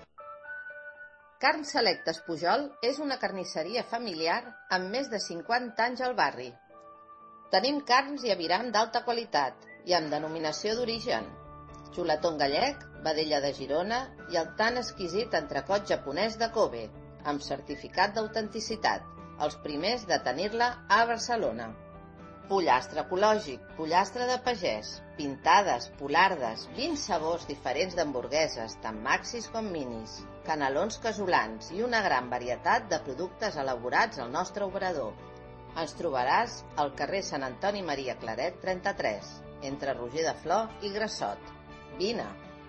Carn Selectes Pujol és una carnisseria familiar amb més de 50 anys al barri. Tenim carns i aviram d'alta qualitat i amb denominació d'origen. Xuletón gallec, vedella de Girona i el tan exquisit entrecot japonès de Kobe, amb certificat d'autenticitat, els primers de tenir-la a Barcelona. Pollastre ecològic, pollastre de pagès, pintades, polardes, 20 sabors diferents d'hamburgueses, tant maxis com minis, canelons casolans i una gran varietat de productes elaborats al nostre obrador. Ens trobaràs al carrer Sant Antoni Maria Claret 33, entre Roger de Flor i Grassot. Vine!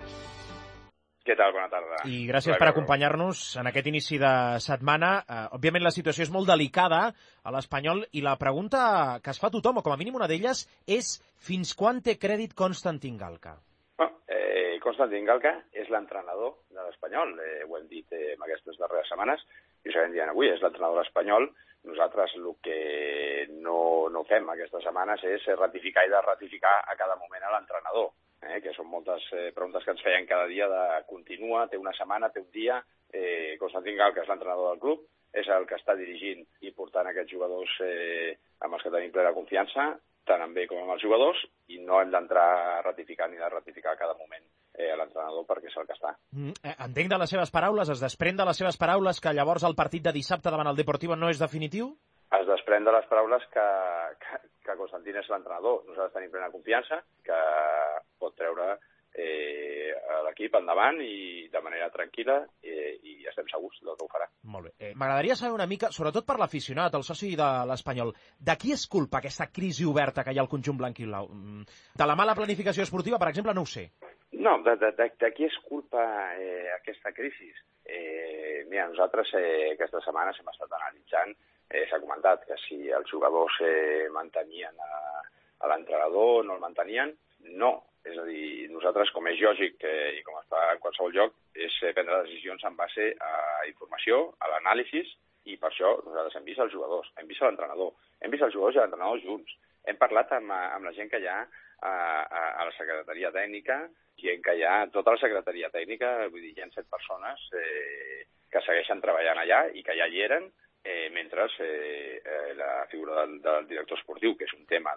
Què tal? Bona tarda. I gràcies per acompanyar-nos en aquest inici de setmana. Òbviament la situació és molt delicada a l'Espanyol i la pregunta que es fa tothom, o com a mínim una d'elles, és fins quan té crèdit Konstantin Galka? Konstantin Galka és l'entrenador de l'Espanyol. Ho hem dit en aquestes darreres setmanes i ho seguim dient avui. És l'entrenador espanyol. Nosaltres el que no fem aquestes setmanes és ratificar i desratificar a cada moment a l'entrenador. Que són moltes preguntes que ens feien cada dia de continua, té una setmana, té un dia. Konstantin Galka és l'entrenador del club, és el que està dirigint i portant aquests jugadors amb els que tenim plena confiança, tant amb ell com amb els jugadors, i no hem d'entrar a ratificar ni de ratificar a cada moment a l'entrenador perquè és el que està. Entenc de les seves paraules, es desprèn de les seves paraules que llavors el partit de dissabte davant el Deportivo no és definitiu? Es desprèn de les paraules que Konstantin és l'entrenador. Nosaltres tenim plena confiança que pot treure l'equip endavant i de manera tranquil·la i estem segurs que ho farà. Molt bé. M'agradaria saber una mica, sobretot per l'aficionat, el soci de l'Espanyol, de qui és culpa aquesta crisi oberta que hi ha al conjunt blanc i blau? De la mala planificació esportiva, per exemple, no ho sé. No, de qui és culpa aquesta crisi? Mira, nosaltres aquesta setmana hem estat analitzant, s'ha comentat que si els jugadors mantenien a l'entrenador, no el mantenien, no. És a dir, nosaltres, com és lògic i com es fa en qualsevol lloc, és prendre decisions en base a informació, a l'anàlisi, i per això nosaltres hem vist els jugadors, hem vist l'entrenador, hem vist els jugadors i l'entrenador junts. Hem parlat amb la gent que hi ha a la secretaria tècnica, gent que hi ha, tota la secretaria tècnica, vull dir, hi ha 7 persones que segueixen treballant allà i que ja hi eren, mentre la figura del director esportiu, que és un tema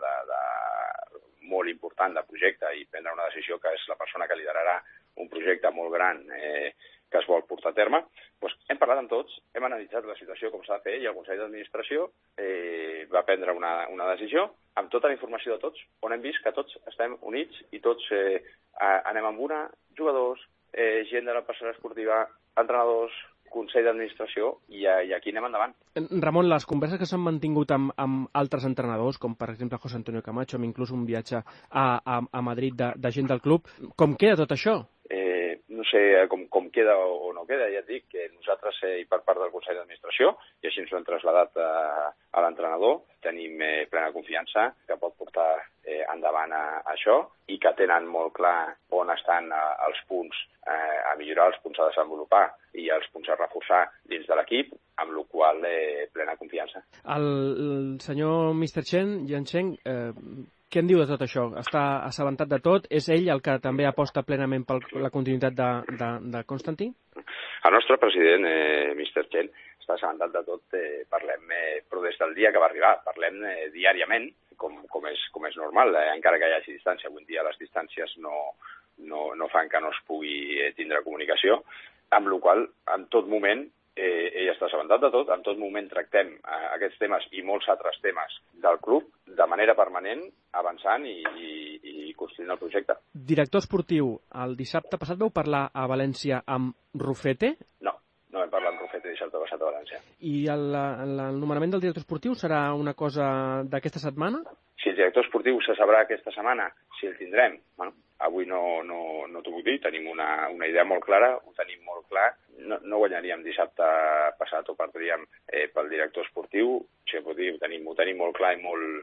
molt important de projecte i prendre una decisió que és la persona que liderarà un projecte molt gran que es vol portar a terme, doncs hem parlat amb tots, hem analitzat la situació com s'ha de fer i el Consell d'Administració va prendre una decisió amb tota la informació de tots, on hem vist que tots estem units i tots anem amb una, jugadors, gent de la persona esportiva, entrenadors, Consell d'Administració i aquí anem endavant. Ramon, les converses que s'han mantingut amb altres entrenadors, com per exemple José Antonio Camacho, amb inclús un viatge a Madrid de gent del club, com queda tot això? No sé com queda o no queda, ja et dic que nosaltres i per part del Consell d'Administració, i així ens ho hem traslladat a l'entrenador, tenim plena confiança que pot portar endavant això i que tenen molt clar on estan els punts a millorar, els punts a desenvolupar i els punts a reforçar dins de l'equip, amb la qual plena confiança. El senyor Mr. Chen, Yan Chen, què en diu de tot això? Està assabentat de tot? És ell el que també aposta plenament per la continuïtat de Konstantin? El nostre president, Mr. Chen, està assabentat de tot, parlem, però des del dia que va arribar, parlem diàriament, com és normal, encara que hi hagi distància. Avui en dia les distàncies no fan que no es pugui tindre comunicació, amb la qual en tot moment ell està assabentat de tot, en tot moment tractem aquests temes i molts altres temes del club de manera permanent, avançant i construint el projecte. Director esportiu, el dissabte passat vau parlar a València amb Rufete? No vam parlar amb Rufete dissabte passat a València. I el nomenament del director esportiu serà una cosa d'aquesta setmana? Si el director esportiu se sabrà aquesta setmana, si el tindrem, bueno, avui no t'ho vull dir, tenim una idea molt clara, ho tenim molt clar, no guanyaríem dissabte passat o perdríem pel director esportiu, ho tenim molt clar i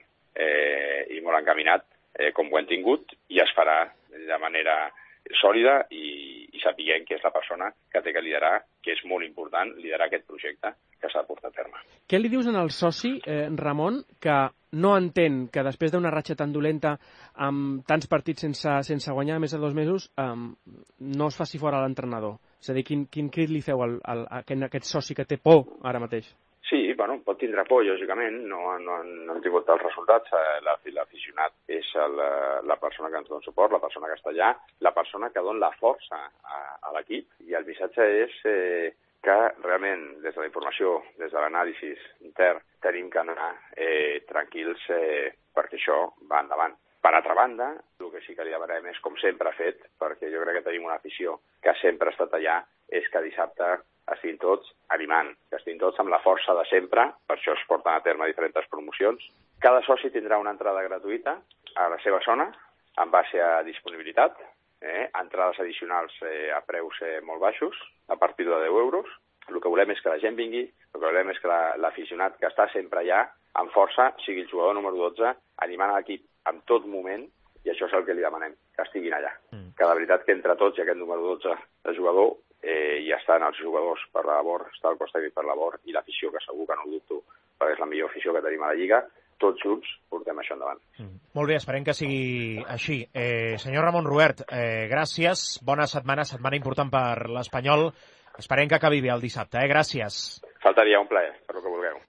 molt encaminat com ho hem tingut i es farà de manera sòlida i sapiguem que és la persona que té que liderar, que és molt important liderar aquest projecte que s'ha de portar a terme. Què li dius al soci, Ramon, que no entén que després d'una ratxa tan dolenta amb tants partits sense guanyar més de 2 mesos no es faci fora l'entrenador? És a dir, quin crit li feu a aquest soci que té por ara mateix? Sí, bueno, pot tindre por, lògicament, no han tingut els resultats. L'aficionat és la persona que ens dona suport, la persona que està allà, la persona que dona la força a l'equip. I el missatge és que realment, des de la informació, des de l'anàlisi intern, tenim que anar tranquils perquè això va endavant. Per altra banda, el que sí que li demanem és, com sempre ha fet, perquè jo crec que tenim una afició que sempre ha estat allà, és que dissabte estiguin tots animant, que estiguin tots amb la força de sempre, per això es porten a terme diferents promocions. Cada soci tindrà una entrada gratuïta a la seva zona, en base a disponibilitat, entrades addicionals a preus molt baixos, a partir de 10 euros. El que volem és que la gent vingui, el que volem és que l'aficionat que està sempre allà, amb força, sigui el jugador número 12, animant l'equip en tot moment, i això és el que li demanem, que estiguin allà. Que la veritat que entre tots i aquest número 12 de jugador hi estan els jugadors per la labor, està al costat per la labor, i l'afició, que segur que no ho dubto, perquè és la millor afició que tenim a la Lliga, tots junts portem això endavant. Molt bé, esperem que sigui així. Senyor Ramon Ruert, gràcies, bona setmana important per l'Espanyol. Esperem que acabi bé el dissabte, gràcies. Faltaria, un plaer, per el que vulgueu.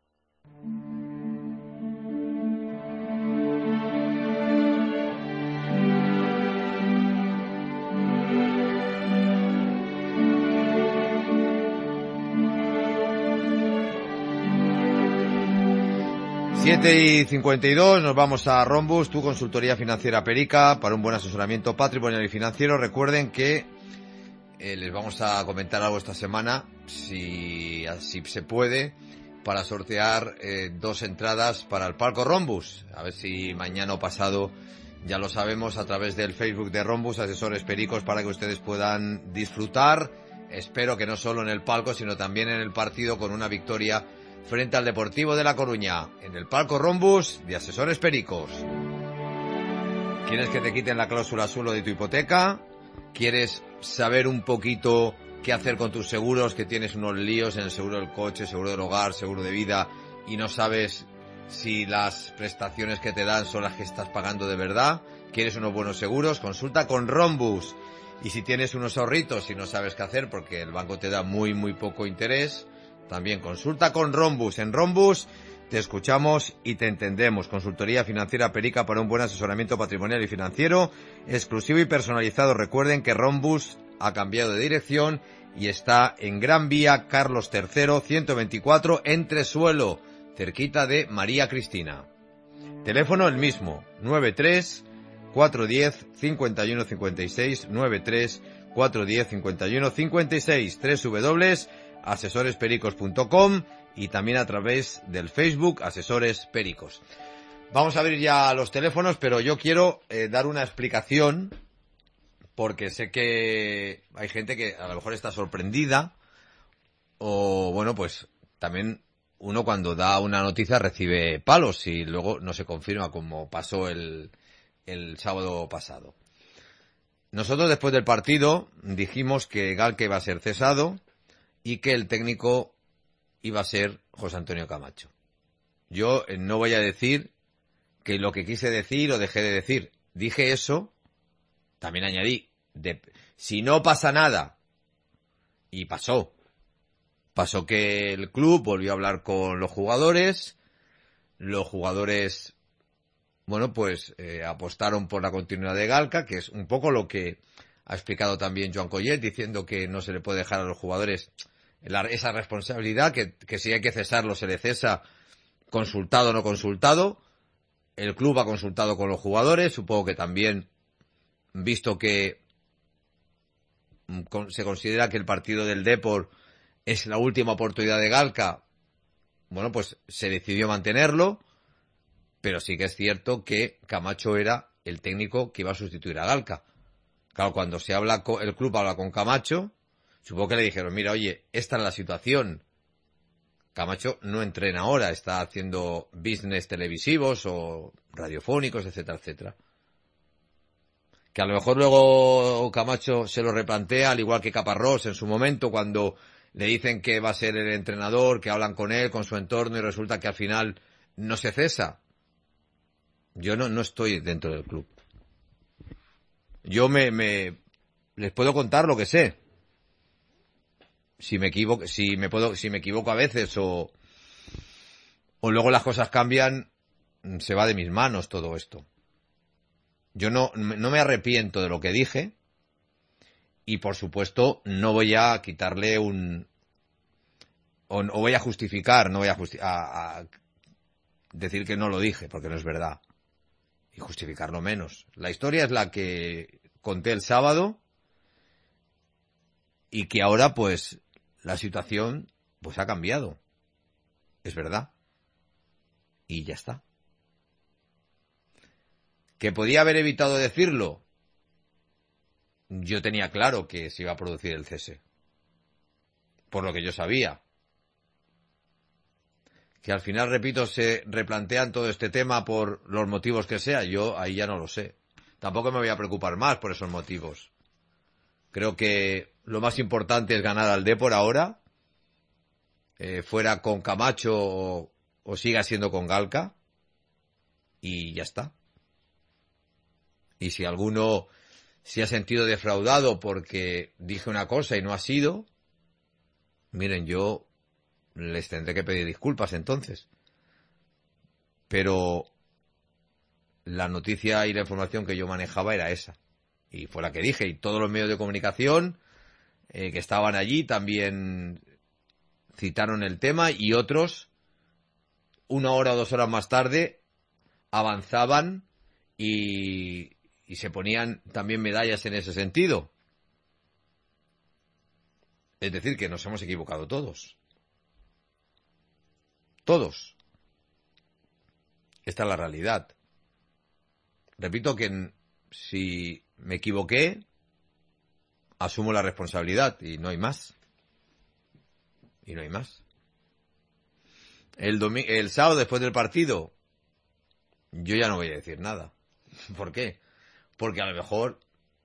Siete y 52, nos vamos a Rhombus, tu consultoría financiera Perica, para un buen asesoramiento patrimonial y financiero. Recuerden que les vamos a comentar algo esta semana, si así se puede, para sortear 2 entradas para el palco Rhombus. A ver si mañana o pasado ya lo sabemos, a través del Facebook de Rhombus, Asesores Pericos, para que ustedes puedan disfrutar. Espero que no solo en el palco, sino también en el partido, con una victoria frente al Deportivo de La Coruña, en el palco Rhombus de Asesores Pericos. ¿Quieres que te quiten la cláusula suelo de tu hipoteca? ¿Quieres saber un poquito qué hacer con tus seguros, que tienes unos líos en el seguro del coche, seguro del hogar, seguro de vida, y no sabes si las prestaciones que te dan son las que estás pagando de verdad? ¿Quieres unos buenos seguros? Consulta con Rhombus. Y si tienes unos ahorritos y no sabes qué hacer porque el banco te da muy poco interés, también consulta con Rhombus. En Rhombus te escuchamos y te entendemos. Consultoría financiera Perica, para un buen asesoramiento patrimonial y financiero, exclusivo y personalizado. Recuerden que Rhombus ha cambiado de dirección y está en Gran Vía Carlos III, 124, Entresuelo, cerquita de María Cristina. Teléfono el mismo, 93 410 51 56, 93 410 51 56, www.asesorespericos.com, y también a través del Facebook Asesores Pericos. Vamos a abrir ya los teléfonos, pero yo quiero dar una explicación, porque sé que hay gente que a lo mejor está sorprendida, o bueno, pues también uno cuando da una noticia recibe palos y luego no se confirma, como pasó el sábado pasado. Nosotros, después del partido, dijimos que Galca iba a ser cesado y que el técnico iba a ser José Antonio Camacho. Yo no voy a decir que lo que quise decir o dejé de decir. Dije eso, también añadí, si no pasa nada, y pasó. Pasó que el club volvió a hablar con los jugadores, bueno, pues apostaron por la continuidad de Galca, que es un poco lo que ha explicado también Joan Collet, diciendo que no se le puede dejar a los jugadores esa responsabilidad, que si hay que cesarlo se le cesa, consultado o no consultado. El club ha consultado con los jugadores, supongo que también, visto que se considera que el partido del Depor es la última oportunidad de Galca, bueno, pues se decidió mantenerlo, pero sí que es cierto que Camacho era el técnico que iba a sustituir a Galca. Claro, cuando el club habla con Camacho, supongo que le dijeron, mira, oye, esta es la situación. Camacho no entrena ahora, está haciendo business televisivos o radiofónicos, etcétera, etcétera. Que a lo mejor luego Camacho se lo replantea, al igual que Caparrós en su momento, cuando le dicen que va a ser el entrenador, que hablan con él, con su entorno, y resulta que al final no se cesa. Yo no estoy dentro del club. Yo les puedo contar lo que sé. Si me equivoco a veces o luego las cosas cambian, se va de mis manos todo esto. Yo no me arrepiento de lo que dije, y por supuesto no voy a quitarle o voy a justificar, no voy a decir que no lo dije, porque no es verdad, y justificarlo menos. La historia es la que conté el sábado, y que ahora, pues, la situación pues ha cambiado. Es verdad. Y ya está. ¿Que podía haber evitado decirlo? Yo tenía claro que se iba a producir el cese. Por lo que yo sabía. Que al final, repito, se replantean todo este tema por los motivos que sea. Yo ahí ya no lo sé. Tampoco me voy a preocupar más por esos motivos. Creo que lo más importante es ganar al Depor ahora. Fuera con Camacho o siga siendo con Galca. Y ya está. Y si alguno se ha sentido defraudado porque dije una cosa y no ha sido, miren, yo les tendré que pedir disculpas entonces. Pero la noticia y la información que yo manejaba era esa. Y fue la que dije. Y todos los medios de comunicación que estaban allí también citaron el tema, y otros, 1 hora o 2 horas más tarde, avanzaban y se ponían también medallas en ese sentido. Es decir, que nos hemos equivocado todos. Todos. Esta es la realidad. Repito que si me equivoqué, asumo la responsabilidad y no hay más. Y no hay más. El sábado, después del partido, yo ya no voy a decir nada. ¿Por qué? Porque a lo mejor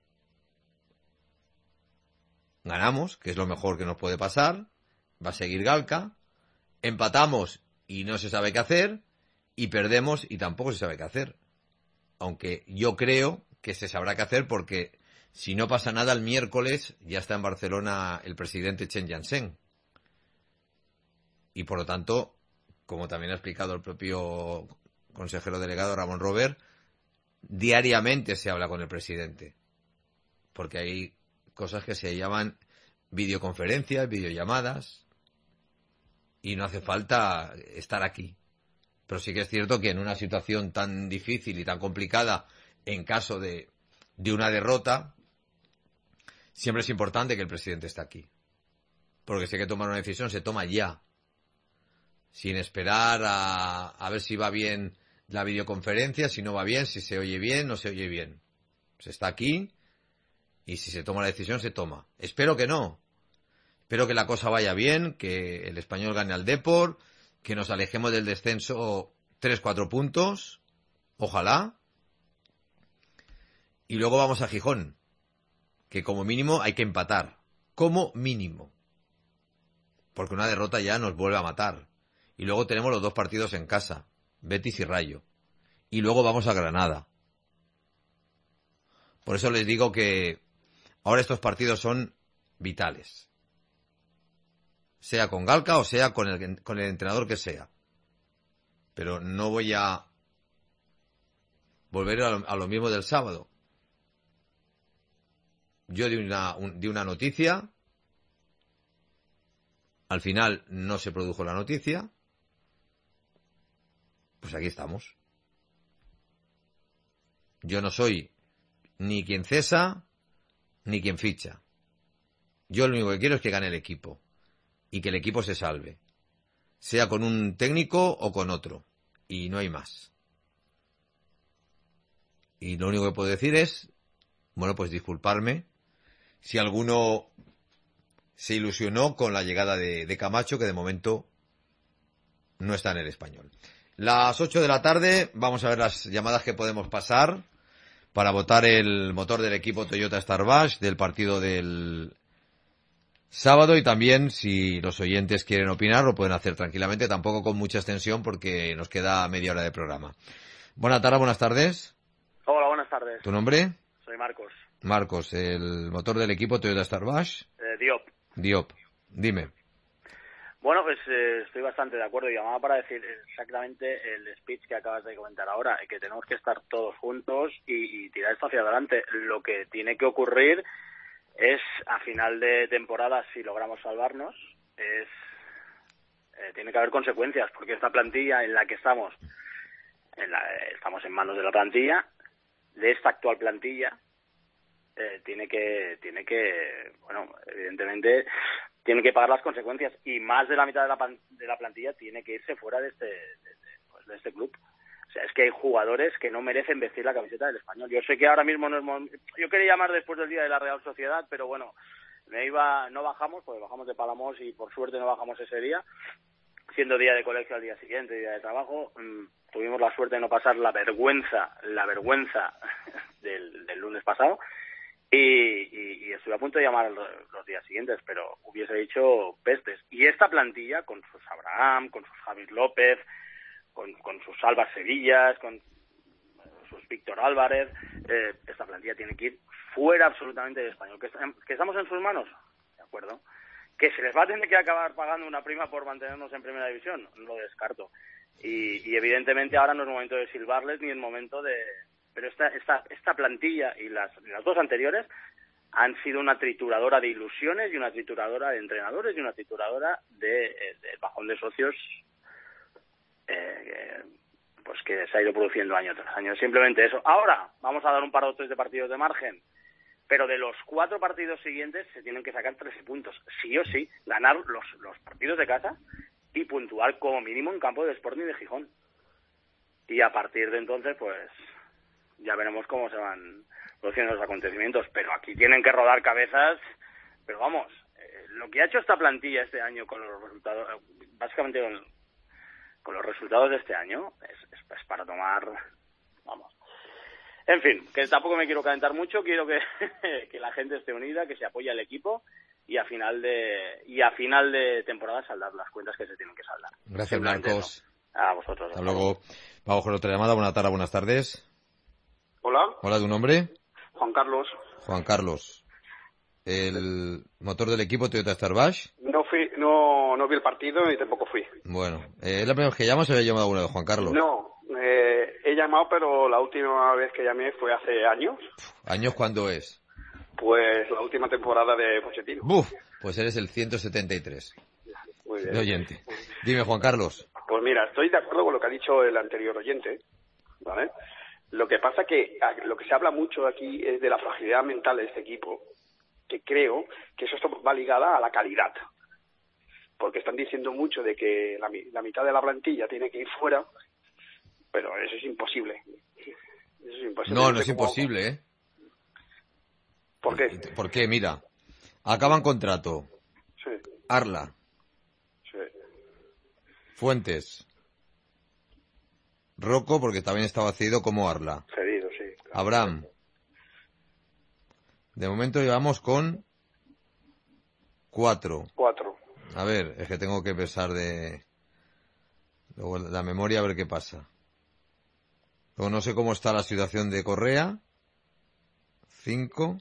ganamos, que es lo mejor que nos puede pasar, va a seguir Galca, empatamos y no se sabe qué hacer, y perdemos y tampoco se sabe qué hacer. Aunque yo creo que se sabrá qué hacer, porque si no pasa nada, el miércoles ya está en Barcelona el presidente Chen Jiansheng. Y por lo tanto, como también ha explicado el propio consejero delegado Ramón Robert, diariamente se habla con el presidente. Porque hay cosas que se llaman videoconferencias, videollamadas, y no hace falta estar aquí. Pero sí que es cierto que en una situación tan difícil y tan complicada, en caso de una derrota, siempre es importante que el presidente esté aquí. Porque si hay que tomar una decisión, se toma ya. Sin esperar a ver si va bien la videoconferencia, si no va bien, si se oye bien, no se oye bien. Se está aquí y si se toma la decisión, se toma. Espero que no. Espero que la cosa vaya bien, que el Español gane al Depor, que nos alejemos del descenso 3-4 puntos. Ojalá. Y luego vamos a Gijón, que como mínimo hay que empatar. Como mínimo. Porque una derrota ya nos vuelve a matar. Y luego tenemos los 2 partidos en casa, Betis y Rayo. Y luego vamos a Granada. Por eso les digo que ahora estos partidos son vitales. Sea con Galca o sea con el entrenador que sea. Pero no voy a volver a lo mismo del sábado. Yo di una noticia. Al final no se produjo la noticia. Pues aquí estamos. Yo no soy ni quien cesa ni quien ficha. Yo lo único que quiero es que gane el equipo y que el equipo se salve, sea con un técnico o con otro, y no hay más. Y lo único que puedo decir es, bueno, pues disculparme si alguno se ilusionó con la llegada de Camacho, que de momento no está en el Español. Las 8 de la tarde vamos a ver las llamadas que podemos pasar para votar el motor del equipo Toyota Starbash del partido del sábado, y también si los oyentes quieren opinar lo pueden hacer tranquilamente, tampoco con mucha extensión porque nos queda media hora de programa. Buenas tardes. Hola, buenas tardes. ¿Tu nombre? Soy Marcos. Marcos, el motor del equipo Toyota Starbash. Diop. Dime. Bueno, pues estoy bastante de acuerdo. Llamaba para decir exactamente el speech que acabas de comentar ahora, que tenemos que estar todos juntos y tirar esto hacia adelante. Lo que tiene que ocurrir es, a final de temporada, si logramos salvarnos, tiene que haber consecuencias, porque esta plantilla en la que estamos en manos de la plantilla, de esta actual plantilla, tiene que, bueno, evidentemente tiene que pagar las consecuencias, y más de la mitad de la plantilla tiene que irse fuera de este club. O sea, es que hay jugadores que no merecen vestir la camiseta del Español. Yo sé que ahora mismo no es yo quería llamar después del día de la Real Sociedad, pero bueno, no bajamos, porque bajamos de Palamos y por suerte no bajamos ese día, siendo día de colegio al día siguiente, día de trabajo. Tuvimos la suerte de no pasar la vergüenza del lunes pasado, y estuve a punto de llamar los días siguientes, pero hubiese dicho pestes. Y esta plantilla, con sus Abraham, con sus Javi López, con sus Albas Sevillas, con sus Víctor Álvarez, esta plantilla tiene que ir fuera absolutamente del Español. ¿Que estamos en sus manos? De acuerdo. ¿Que se les va a tener que acabar pagando una prima por mantenernos en primera división? Lo descarto. Y evidentemente ahora no es momento de silbarles ni el momento de... Pero esta plantilla y las dos anteriores han sido una trituradora de ilusiones y una trituradora de entrenadores y una trituradora de bajón de socios, pues que se ha ido produciendo año tras año. Simplemente eso. Ahora vamos a dar un par o tres de partidos de margen, pero de los 4 partidos siguientes se tienen que sacar 13 puntos. Sí o sí, ganar los partidos de casa y puntuar como mínimo en campo de Sporting de Gijón. Y a partir de entonces, pues ya veremos cómo se van produciendo los acontecimientos. Pero aquí tienen que rodar cabezas. Pero vamos, lo que ha hecho esta plantilla este año con los resultados, básicamente con los resultados de este año, es para tomar, vamos. En fin, que tampoco me quiero calentar mucho, quiero que la gente esté unida, que se apoye al equipo, y a final de temporada saldar las cuentas que se tienen que saldar. Gracias, Blancos. No. A vosotros. Hasta luego. Vamos con otra llamada. Buenas tardes. Hola. Hola, ¿tu nombre? Juan Carlos. Juan Carlos. ¿El motor del equipo Toyota Starbash? No vi el partido y tampoco fui. Bueno, ¿es la primera vez que llamas o había llamado alguna vez, Juan Carlos? No, he llamado, pero la última vez que llamé fue hace años. ¿Años cuándo es? Pues la última temporada de Pochettino. Pues eres el 173. Muy bien. De oyente. Dime, Juan Carlos. Pues mira, estoy de acuerdo con lo que ha dicho el anterior oyente, ¿vale? Lo que pasa que lo que se habla mucho aquí es de la fragilidad mental de este equipo, que creo que eso va ligada a la calidad. Porque están diciendo mucho de que la mitad de la plantilla tiene que ir fuera, pero eso es imposible. Eso es imposible. No es imposible, ¿eh? ¿Por qué? ¿Por qué? Mira, acaban contrato. Sí. Arla. Sí. Fuentes. Rocco, porque también estaba cedido como Arla. Cedido, sí. Claro. Abraham. De momento llevamos con 4. A ver, es que tengo que pensar luego la memoria, a ver qué pasa. Luego no sé cómo está la situación de Correa. 5.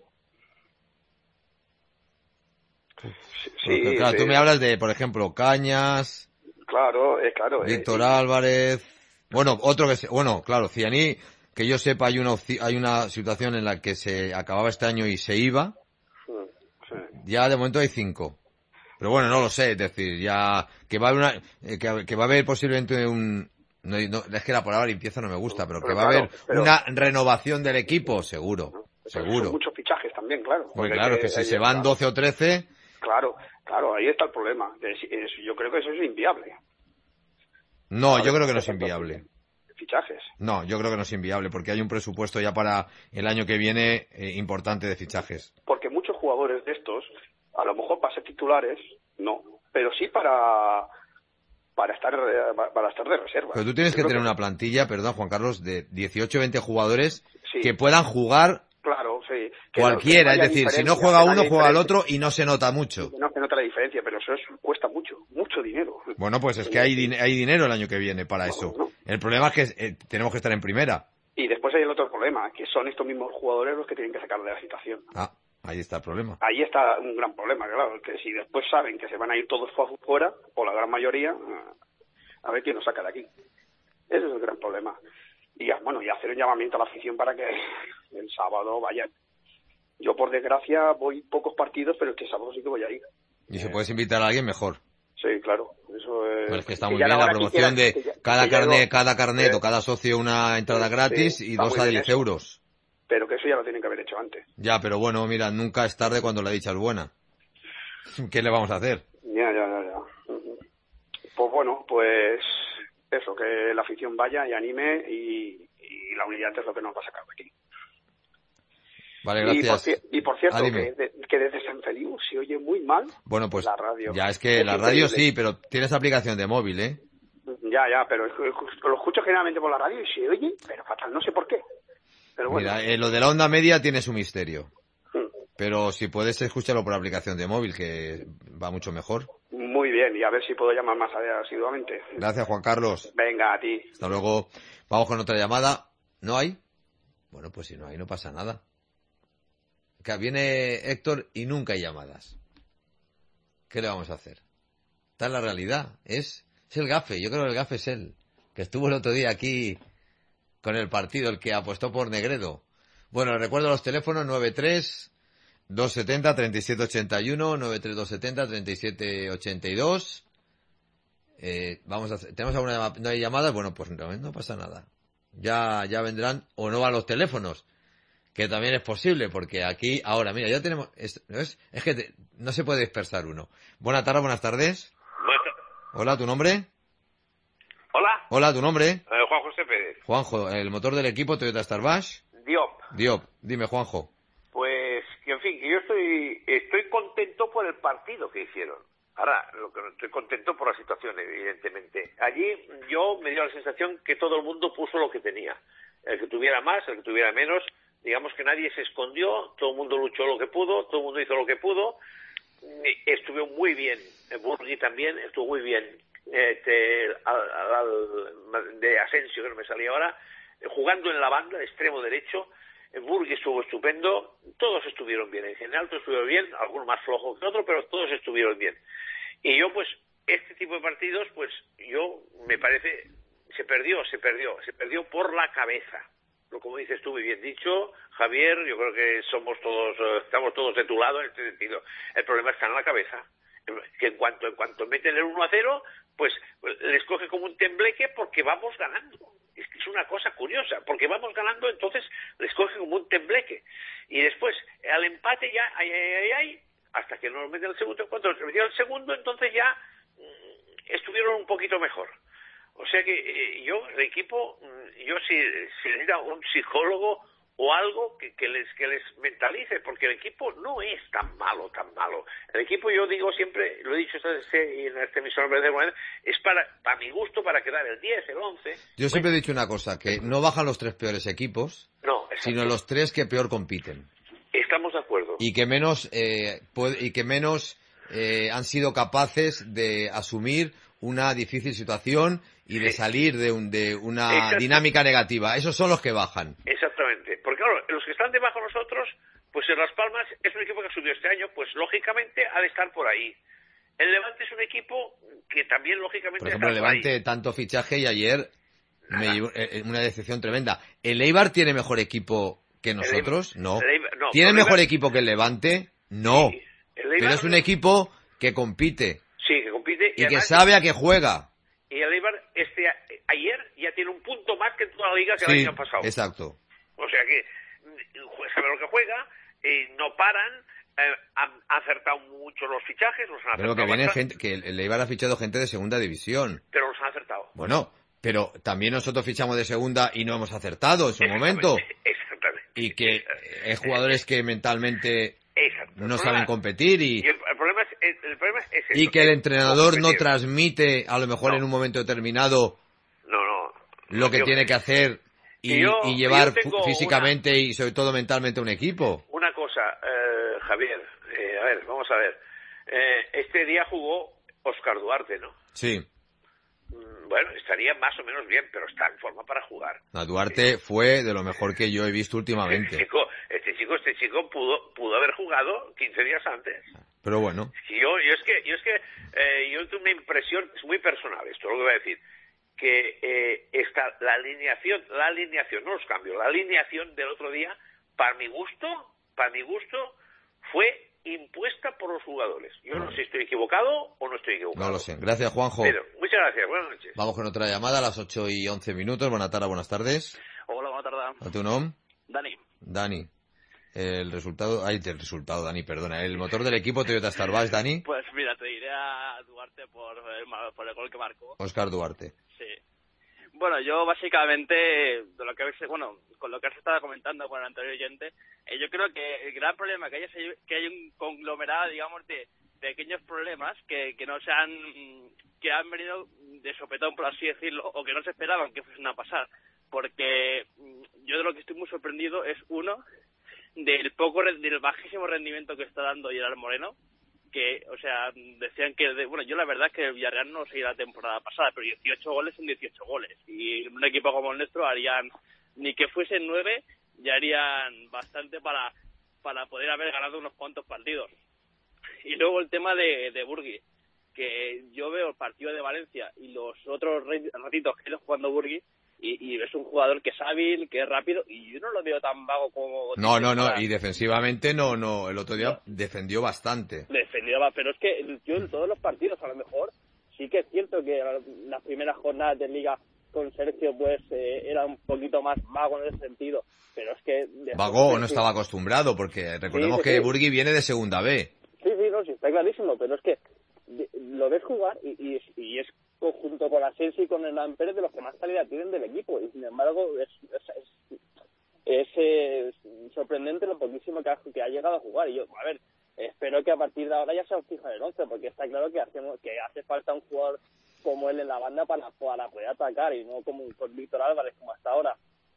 Sí, claro, tú me hablas de, por ejemplo, Cañas. Claro. Víctor Álvarez. Bueno, claro, Cianí, que yo sepa, hay una situación en la que se acababa este año y se iba. Sí. Ya de momento hay 5. Pero bueno, no lo sé, es decir, ya que va a haber que va a haber posiblemente no, es que la palabra limpieza no me gusta, pero que va a haber una renovación del equipo, seguro. Son muchos fichajes también, claro. Muy claro, que si se van 12 o 13... Claro, ahí está el problema. Yo creo que eso es inviable. No, yo creo que no es inviable. Fichajes. No, yo creo que no es inviable, porque hay un presupuesto ya para el año que viene importante de fichajes. Porque muchos jugadores de estos, a lo mejor para ser titulares, no, pero sí para estar de reserva. Pero tú tienes que tener una plantilla, perdón, Juan Carlos, de 18 o 20 jugadores que puedan jugar. Claro, sí. Cualquiera, es decir, si no juega uno, juega el otro y no se nota mucho. No se nota la diferencia, pero eso cuesta mucho dinero. Bueno, pues es que hay dinero el año que viene para eso. No. El problema es que tenemos que estar en primera. Y después hay el otro problema, que son estos mismos jugadores los que tienen que sacar de la situación. Ahí está el problema. Ahí está un gran problema, claro, que si después saben que se van a ir todos fuera, o la gran mayoría, a ver quién nos saca de aquí. Ese es el gran problema. Y hacer un llamamiento a la afición para que el sábado vayan. Yo, por desgracia, voy pocos partidos, pero este sábado sí que voy a ir. Y si puedes invitar a alguien, mejor. Sí, claro. Eso es... Bueno, es que está muy bien la promoción de cada carnet o cada socio una entrada gratis y 2 a 10 euros. Pero que eso ya lo tienen que haber hecho antes. Ya, pero bueno, mira, nunca es tarde cuando la dicha es buena. ¿Qué le vamos a hacer? Ya. Pues bueno, pues eso, que la afición vaya y anime y la unidad es lo que nos va a sacar de aquí. Vale, gracias. Y por cierto, dime. que desde San Feliu se oye muy mal bueno, pues, la radio. Ya es que la radio sí, pero tienes aplicación de móvil, ¿eh? Ya, pero lo escucho generalmente por la radio y se oye, pero fatal, no sé por qué. Pero bueno. Mira, lo de la onda media tiene su misterio. Pero si puedes escucharlo por aplicación de móvil, que va mucho mejor. Muy bien, y a ver si puedo llamar más asiduamente. Gracias, Juan Carlos. Venga, a ti. Hasta luego. Vamos con otra llamada. ¿No hay? Bueno, pues si no hay, no pasa nada. Que viene Héctor y nunca hay llamadas. ¿Qué le vamos a hacer? Está en la realidad. Es el gafe. Yo creo que el gafe es él. Que estuvo el otro día aquí con el partido, el que apostó por Negredo. Bueno, recuerdo los teléfonos 93-270-3781, 93-270-3782. Vamos a hacer, ¿tenemos alguna llamada? ¿No hay llamadas? Bueno, pues no pasa nada. Ya vendrán, o no van los teléfonos, que también es posible, porque aquí, ahora, mira, ya tenemos, es que no se puede dispersar uno. Buenas tardes. Hola, ¿tu nombre? Hola, ¿tu nombre? Juan José Pérez. Juanjo, el motor del equipo Toyota Starbash. Diop, dime, Juanjo. Pues, que en fin, que yo estoy contento por el partido que hicieron. Ahora, lo que no estoy contento por la situación, evidentemente. Allí yo me dio la sensación que todo el mundo puso lo que tenía. El que tuviera más, el que tuviera menos. Digamos que nadie se escondió, todo el mundo luchó lo que pudo, todo el mundo hizo lo que pudo. Estuvo muy bien. Burgui también estuvo muy bien. De Asensio, que no me salía ahora, jugando en la banda, extremo derecho. Burgui estuvo estupendo, todos estuvieron bien, en general todos estuvieron bien, algunos más flojos que otros, pero todos estuvieron bien. Y yo, pues, este tipo de partidos, pues, me parece, se perdió por la cabeza. Como dices tú, muy bien dicho, Javier, yo creo que estamos todos de tu lado en este sentido. El problema está en la cabeza, que en cuanto meten el 1-0, pues les coge como un tembleque porque vamos ganando. Es que es una cosa curiosa, porque vamos ganando, entonces les coge como un tembleque. Y después, al empate ya, hasta que nos meten el segundo. Cuando nos metió el segundo, entonces ya estuvieron un poquito mejor. O sea que el equipo, si necesita un psicólogo o algo que les mentalice, porque el equipo no es tan malo. El equipo, yo digo siempre, lo he dicho en este emisor, es para mi gusto, para quedar el 10, el 11. Yo siempre he dicho una cosa, que no bajan los 3 peores equipos, sino los 3 que peor compiten. Estamos de acuerdo. Y que menos han sido capaces de asumir una difícil situación y de salir de una dinámica negativa. Esos son los que bajan. Exactamente. Porque claro, los que están debajo de nosotros, pues en Las Palmas es un equipo que ha subido este año, pues lógicamente ha de estar por ahí. El Levante es un equipo que también lógicamente por ejemplo, está el por Levante, ahí. tanto fichaje y ayer me llevó una decepción tremenda. ¿El Eibar tiene mejor equipo que nosotros? No. No. ¿Tiene mejor equipo que el Levante? No. Sí. Pero es un equipo que compite. Sí, que compite. Y que sabe a qué juega. Y el Eibar ayer ya tiene un punto más que en toda la liga que el año pasado. Exacto. O sea que sabe lo que juega, no paran, han acertado mucho los fichajes, los han acertado. Pero que viene gente, que el Eibar ha fichado gente de segunda división. Pero los han acertado. Bueno, pero también nosotros fichamos de segunda y no hemos acertado en su momento. Exactamente. Y que hay jugadores que mentalmente no saben competir y el problema es eso, y que el entrenador no transmite a lo mejor en un momento determinado lo que tiene que hacer y llevar físicamente y sobre todo mentalmente un equipo. Una cosa, Javier, a ver, vamos a ver. Este día jugó Óscar Duarte, ¿no? Sí. Bueno, estaría más o menos bien, pero está en forma para jugar. Duarte fue de lo mejor que yo he visto últimamente. Este chico pudo haber jugado 15 días antes. Pero bueno. Yo tengo una impresión, es muy personal esto, lo que voy a decir, que la alineación, no los cambios, la alineación del otro día, para mi gusto, fue impuesta por los jugadores. Yo no sé si estoy equivocado o no estoy equivocado. No lo sé. Gracias, Juanjo. Pero, muchas gracias. Buenas noches. Vamos con otra llamada a las 8:11. Buenas tardes, buenas tardes. Hola, buenas tardes. ¿A tu nombre? Dani. Dani. el resultado, Dani, perdona, el motor del equipo Toyota Starbash, Dani. Pues mira, te diré a Duarte por el gol que marcó. Óscar Duarte. Sí. Bueno, yo básicamente, con lo que se estaba comentando con el anterior oyente, yo creo que el gran problema que hay un conglomerado, digamos, de pequeños problemas que han venido de sopetón, por así decirlo, o que no se esperaban que fuesen a pasar. Porque yo de lo que estoy muy sorprendido es del bajísimo rendimiento que está dando Gerard Moreno, que, o sea, decían que, yo la verdad es que el Villarreal no seguía la temporada pasada, pero 18 goles son 18 goles, y un equipo como el nuestro harían, ni que fuesen 9, ya harían bastante para poder haber ganado unos cuantos partidos. Y luego el tema de Burgui, que yo veo el partido de Valencia y los otros ratitos que he ido jugando Burgui, y es un jugador que es hábil, que es rápido, y yo no lo veo tan vago como... No, y defensivamente no, el otro día defendió bastante. Pero es que yo en todos los partidos, a lo mejor, sí que es cierto que las primeras jornadas de Liga con Sergio, pues, era un poquito más vago en ese sentido, pero es que... Vago o no estaba acostumbrado, porque recordemos que Burgui viene de segunda B. Sí, está clarísimo, pero es que lo ves jugar y es junto con Asensio y con Hernán Pérez de los que más calidad tienen del equipo, y sin embargo es sorprendente lo poquísimo que ha llegado a jugar. Y yo, a ver, espero que a partir de ahora ya se fija el 11, porque está claro que hace falta un jugador como él en la banda para poder atacar, y no como con Víctor Álvarez como hasta ahora.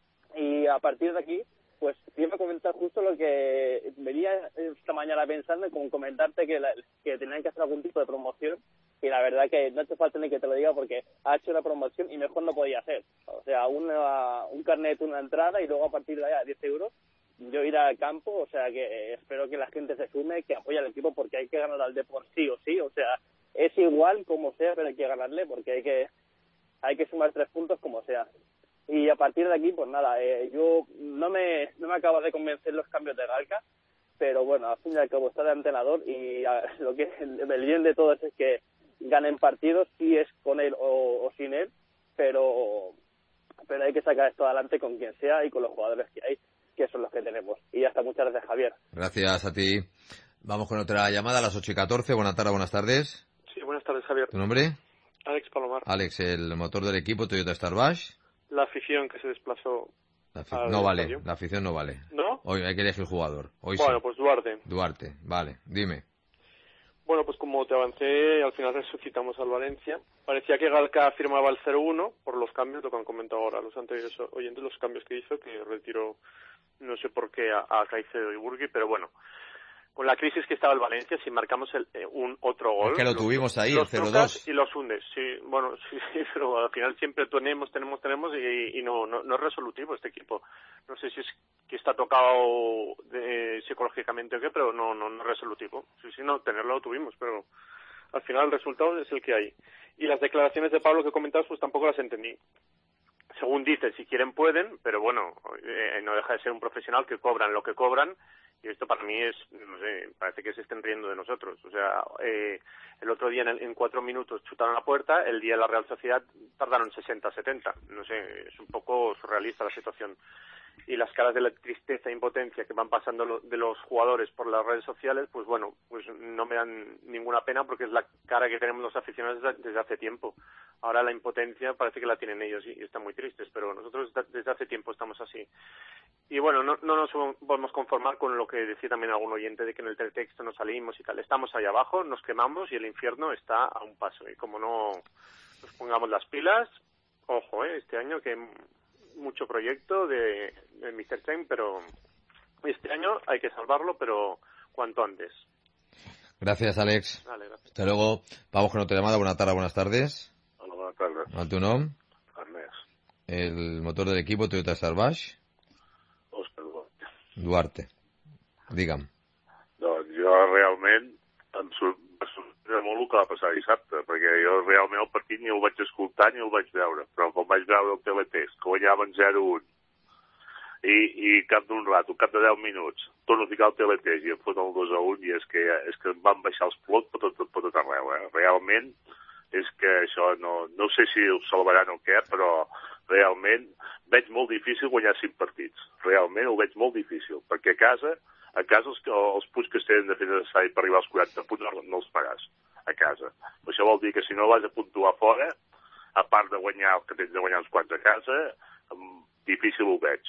Y a partir de aquí, pues iba a comentar justo lo que venía esta mañana pensando, como comentarte que tenían que hacer algún tipo de promoción, y la verdad que no hace falta ni que te lo diga, porque ha hecho una promoción y mejor no podía hacer. O sea, un carnet, una entrada, y luego a partir de allá 10 euros yo ir al campo. O sea, que espero que la gente se sume, que apoye al equipo, porque hay que ganar al Depor sí o sí. O sea, es igual como sea, pero hay que ganarle, porque hay que sumar 3 puntos como sea. Y a partir de aquí, pues nada, yo no me acabo de convencer los cambios de Galca, pero bueno, al fin y al cabo está de entrenador, y lo que el bien de todo es que ganen partidos, si es con él o sin él, pero hay que sacar esto adelante con quien sea y con los jugadores que hay, que son los que tenemos. Y ya está, muchas gracias, Javier. Gracias a ti. Vamos con otra llamada a las 8:14. Buenas tardes. Sí, buenas tardes, Javier. ¿Tu nombre? Alex Palomar. Alex, el motor del equipo Toyota Starbash. La afición que se desplazó. No vale, la afición no vale. ¿No? Hoy hay que elegir el jugador. Hoy bueno, sí. Pues Duarte. Duarte, vale, dime. Bueno, pues como te avancé, al final resucitamos al Valencia. Parecía que Galca firmaba el 0-1 por los cambios, lo que han comentado ahora los anteriores oyentes, los cambios que hizo, que retiró, no sé por qué, a Caicedo y Burgui, pero bueno, con la crisis que estaba el Valencia, si marcamos un otro gol... Es que lo tuvimos ahí, el 0-2. Y los hundes, sí, bueno, sí, pero al final siempre tenemos y no es resolutivo este equipo. No sé si es que está tocado psicológicamente o qué, pero no es resolutivo. Sí, no, tenerlo lo tuvimos, pero al final el resultado es el que hay. Y las declaraciones de Pablo que comentabas, pues tampoco las entendí. Según dice, si quieren pueden, pero bueno, no deja de ser un profesional que cobran lo que cobran, y esto para mí es, no sé, parece que se estén riendo de nosotros. O sea, el otro día en 4 minutos chutaron la puerta, el día de la Real Sociedad tardaron 60-70. No sé, es un poco surrealista la situación. Y las caras de la tristeza e impotencia que van pasando de los jugadores por las redes sociales, pues bueno, pues no me dan ninguna pena, porque es la cara que tenemos los aficionados desde hace tiempo. Ahora la impotencia parece que la tienen ellos y están muy tristes, pero nosotros desde hace tiempo estamos así. Y bueno, no nos podemos conformar con lo que decía también algún oyente, de que en el teletexto no salimos y tal. Estamos ahí abajo, nos quemamos y el infierno está a un paso. Y como no nos pongamos las pilas, ojo, este año que mucho proyecto de Mr. Chen, pero este año hay que salvarlo, pero cuanto antes. Gracias, Alex. Vale, gracias. Hasta luego. Vamos con otra llamada. Buenas tardes. Hola, buenas tardes. ¿Cuál tu nom? Ernest. El motor del equipo Toyota Starbash? Òscar Duarte. Duarte. Digue'm. Doncs jo realment em sorprèn molt el que va passar dissabte, perquè jo realment el partit ni el vaig escoltar ni el vaig veure, però quan vaig veure el teletext, que guanyaven 0-1, i cap d'un rato, cap de 10 minuts, torno a ficar el teletext i em foten el 2-1, i és que em van baixar els plots per tot arreu, Realment és que això no sé si ho salvaran o què, però realment veig molt difícil guanyar 5 partits. Realment ho veig molt difícil, perquè a casa els punts que es tenen de fer necessari per arribar als 40 punts no els faràs a casa. Això vol dir que si no vas a puntuar fora, a part de guanyar el que tens de guanyar uns quants a casa, difícil ho veig.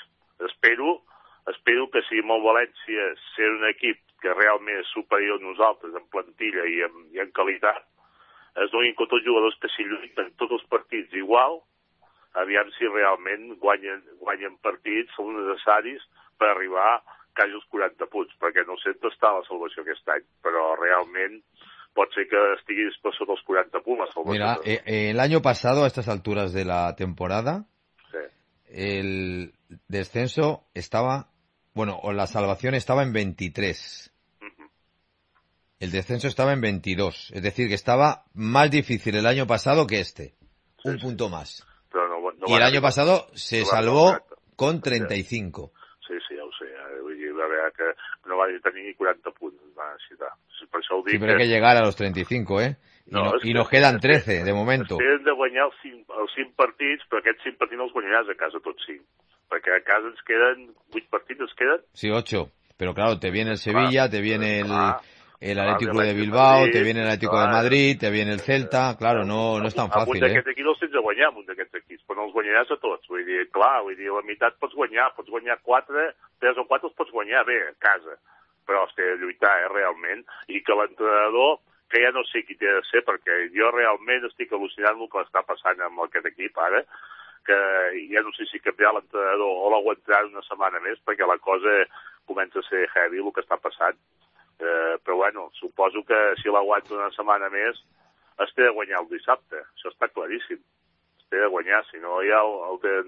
Espero que si amb el València ser un equip que realment és superior a nosaltres en plantilla i en qualitat, es donin compte els jugadors que si lluiten tots els partits igual, aviam si realment guanyen partits, són necessaris per arribar quasi als 40 punts, perquè no sé on està la salvació aquest any, però realment pot ser que estiguis per sota els 40 punts la salvació. Mira, el año pasado, a estas alturas de la temporada, sí, el descenso estaba, o la salvación estaba en 23. El descenso estaba en 22. Es decir, que estaba más difícil el año pasado que este. Un punto más. Però y el año pasado se salvó con 35. Sí, ja ho sé. Vull dir, va haver que no va tenir ni 40 punts. Va necessitar. Per això ho dic. Sí, pero hay que llegar a los 35, ¿eh? Y nos quedan 13, de momento. Tenen de guanyar els 5 partits, però aquests 5 partits no els guanyaràs a casa tots 5. Perquè a casa ens queden 8 partits, ens queden? Sí, 8. Pero claro, te viene el Sevilla, te viene el Atlético de Bilbao, te viene el Atlético de Madrid, te viene el Celta, claro, no és tan fàcil, Un d'aquests equips els tens de guanyar, un d'aquests equips, però no els guanyaràs a tots, vull dir, la meitat pots guanyar 4, 3 o 4 els pots guanyar bé, a casa, però has de lluitar, realment, i que l'entrenador, que ja no sé qui té de ser, perquè jo realment estic al·lucinant el que està passant amb aquest equip ara, que ja no sé si canviar l'entrenador o l'aguantarà una setmana més, perquè la cosa comença a ser heavy, el que està passant. Però bueno, suposo que si l'aguanta una setmana més es té de guanyar el dissabte, això està claríssim, es té de guanyar, si no ja el tenen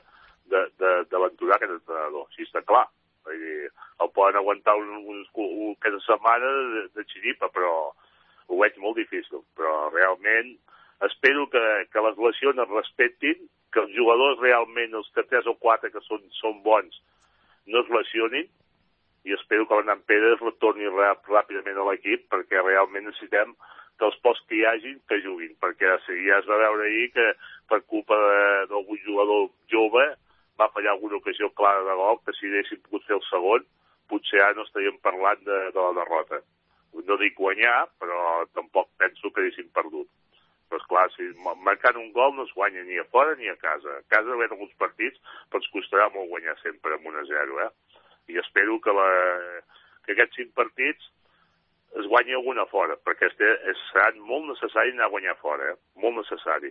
d'aventurar aquest entrenador, així està clar. Vull dir, el poden aguantar aquesta setmana de xiripa, però ho veig molt difícil, però realment espero que les lesions es respectin, que els jugadors realment, els 3 o 4 que són bons, no es lesionin, i espero que l'Hernan Pérez retorni ràpidament a l'equip, perquè realment necessitem que els pocs que hi hagin que juguin, perquè ja es va veure ahir que per culpa d'algun jugador jove va fallar alguna ocasió clara de gol, que si haguessin pogut fer el segon, potser ja no estaríem parlant de la derrota. No dic guanyar, però tampoc penso que haguessin perdut. Però esclar, si marcant un gol no es guanya ni a fora ni a casa. A casa veure alguns partits, però ens costarà molt guanyar sempre amb 1-0, I espero que aquests 5 partits es guanyi alguna fora, perquè serà molt necessari anar a guanyar fora, molt necessari.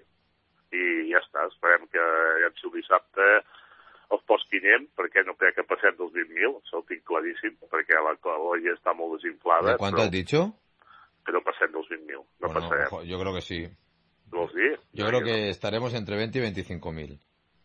I ja està, esperem que si el dissabte els posquinem, perquè no crec que passem dels 20.000, això ho tinc claríssim, perquè la ja està molt desinflada. ¿De cuánto has dicho? Que no passem dels 20.000, no passarem. Yo creo que sí. ¿Vols dir? Yo creo que estaremos entre 20 y 25.000.